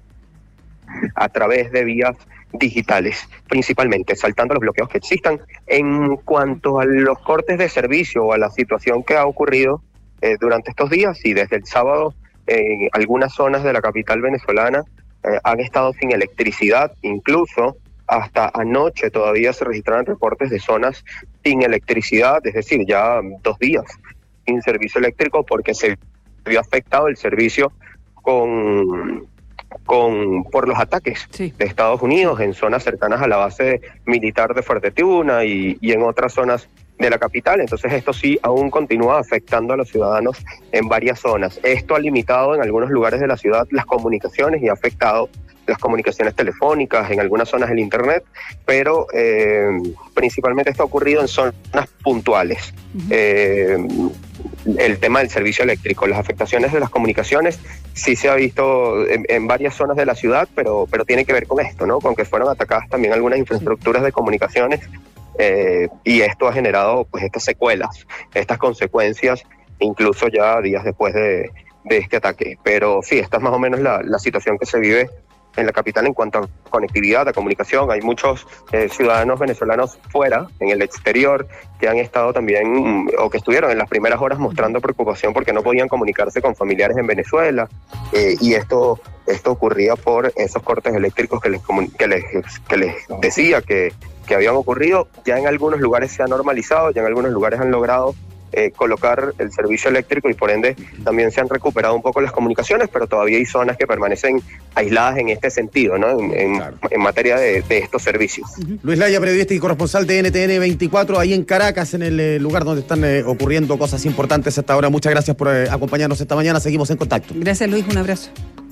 a través de vías digitales, principalmente, saltando los bloqueos que existan. En cuanto a los cortes de servicio o a la situación que ha ocurrido eh, durante estos días, y desde el sábado en algunas zonas de la capital venezolana eh, han estado sin electricidad, incluso hasta anoche todavía se registraron reportes de zonas sin electricidad, es decir, ya dos días sin servicio eléctrico porque se vio afectado el servicio con, con por los ataques sí. de Estados Unidos en zonas cercanas a la base militar de Fuerte Tiuna y, y en otras zonas de la capital. Entonces esto sí aún continúa afectando a los ciudadanos en varias zonas. Esto ha limitado en algunos lugares de la ciudad las comunicaciones y ha afectado las comunicaciones telefónicas, en algunas zonas el internet, pero eh, principalmente esto ha ocurrido en zonas puntuales. Uh-huh. Eh, el tema del servicio eléctrico, las afectaciones de las comunicaciones sí se ha visto en, en varias zonas de la ciudad, pero, pero tiene que ver con esto, ¿no? Con que fueron atacadas también algunas infraestructuras de comunicaciones eh, y esto ha generado pues estas secuelas, estas consecuencias, incluso ya días después de, de este ataque. Pero sí, esta es más o menos la, la situación que se vive en la capital en cuanto a conectividad, a comunicación. Hay muchos eh, ciudadanos venezolanos fuera, en el exterior, que han estado también, o que estuvieron en las primeras horas mostrando preocupación porque no podían comunicarse con familiares en Venezuela, eh, y esto esto ocurría por esos cortes eléctricos que les, que les, que les decía que, que habían ocurrido. Ya en algunos lugares se ha normalizado, ya en algunos lugares han logrado Eh, colocar el servicio eléctrico y por ende también se han recuperado un poco las comunicaciones, pero todavía hay zonas que permanecen aisladas en este sentido, ¿no? En, en, claro. en materia de, de estos servicios.
Uh-huh. Luis Laya, periodista y corresponsal de N T N veinticuatro, ahí en Caracas, en el eh, lugar donde están eh, ocurriendo cosas importantes hasta ahora. Muchas gracias por eh, acompañarnos esta mañana. Seguimos en contacto.
Gracias, Luis. Un abrazo.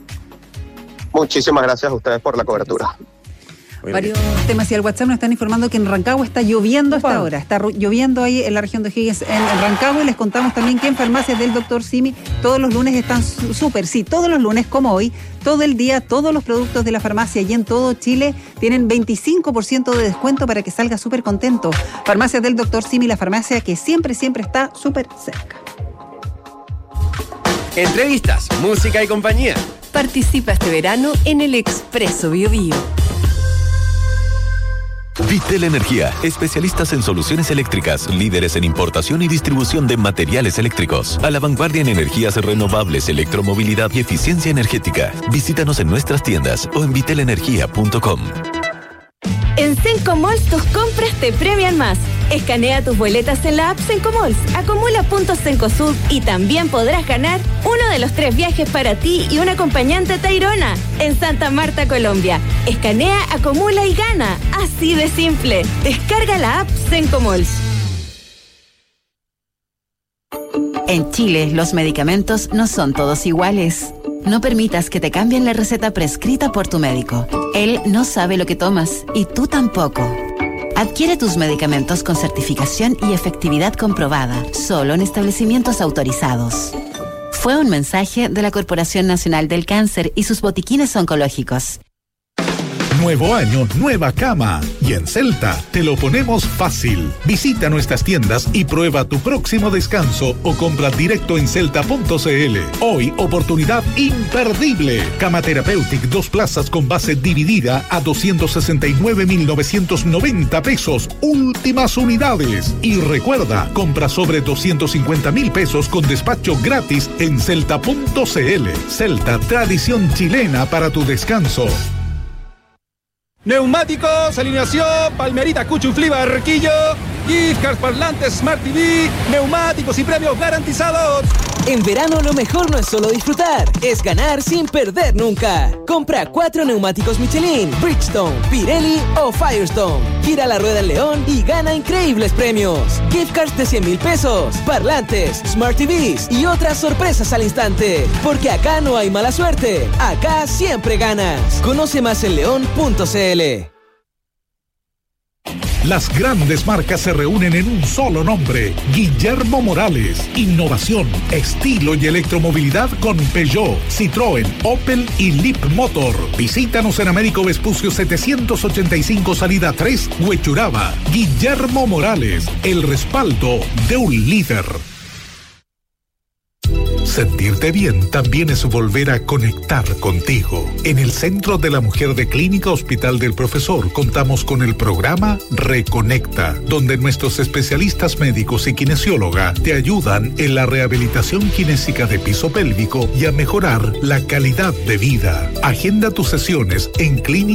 Muchísimas gracias a ustedes por la cobertura.
Varios temas y al WhatsApp nos están informando que en Rancagua está lloviendo hasta ahora. Está lloviendo ahí en la región de O'Higgins, en Rancagua, y les contamos también que en farmacias del doctor Simi todos los lunes están súper, sí, todos los lunes como hoy, todo el día, todos los productos de la farmacia y en todo Chile tienen veinticinco por ciento de descuento para que salga súper contento. Farmacias del doctor Simi, la farmacia que siempre, siempre está súper cerca.
Entrevistas, música y compañía.
Participa este verano en el Expreso Bio Bio.
Vitel Energía, especialistas en soluciones eléctricas, líderes en importación y distribución de materiales eléctricos, a la vanguardia en energías renovables, electromovilidad y eficiencia energética. Visítanos en nuestras tiendas o en vitel energía punto com.
En Sencomalls tus compras te premian más. Escanea tus boletas en la app Sencomalls, acumula puntos Cencosud y también podrás ganar uno de los tres viajes para ti y un acompañante a Tayrona en Santa Marta, Colombia. Escanea, acumula y gana. Así de simple. Descarga la app Sencomalls.
En Chile, los medicamentos no son todos iguales. No permitas que te cambien la receta prescrita por tu médico. Él no sabe lo que tomas y tú tampoco. Adquiere tus medicamentos con certificación y efectividad comprobada, solo en establecimientos autorizados. Fue un mensaje de la Corporación Nacional del Cáncer y sus botiquines oncológicos.
Nuevo año, nueva cama. Y en Celta te lo ponemos fácil. Visita nuestras tiendas y prueba tu próximo descanso o compra directo en celta punto c l. Hoy, oportunidad imperdible. Cama Therapeutic, dos plazas con base dividida a doscientos sesenta y nueve mil novecientos noventa pesos. Últimas unidades. Y recuerda, compra sobre doscientos cincuenta mil pesos con despacho gratis en celta punto c l. Celta, tradición chilena para tu descanso.
Neumáticos, alineación, Palmerita, Cuchuflí, Barquillo, gift cards, parlantes, Smart T V, neumáticos y premios garantizados.
En verano lo mejor no es solo disfrutar, es ganar sin perder nunca. Compra cuatro neumáticos Michelin, Bridgestone, Pirelli o Firestone. Gira la rueda en León y gana increíbles premios. Gift cards de cien mil pesos, parlantes, Smart T Vs y otras sorpresas al instante. Porque acá no hay mala suerte, acá siempre ganas. Conoce más en león punto c l.
Las grandes marcas se reúnen en un solo nombre. Guillermo Morales. Innovación, estilo y electromovilidad con Peugeot, Citroën, Opel y Leap Motor. Visítanos en Américo Vespucio setecientos ochenta y cinco, salida tres, Huechuraba. Guillermo Morales, el respaldo de un líder. Sentirte bien también es volver a conectar contigo. En el Centro de la Mujer de Clínica Hospital del Profesor contamos con el programa Reconecta, donde nuestros especialistas médicos y kinesióloga te ayudan en la rehabilitación kinésica de piso pélvico y a mejorar la calidad de vida. Agenda tus sesiones en Clínica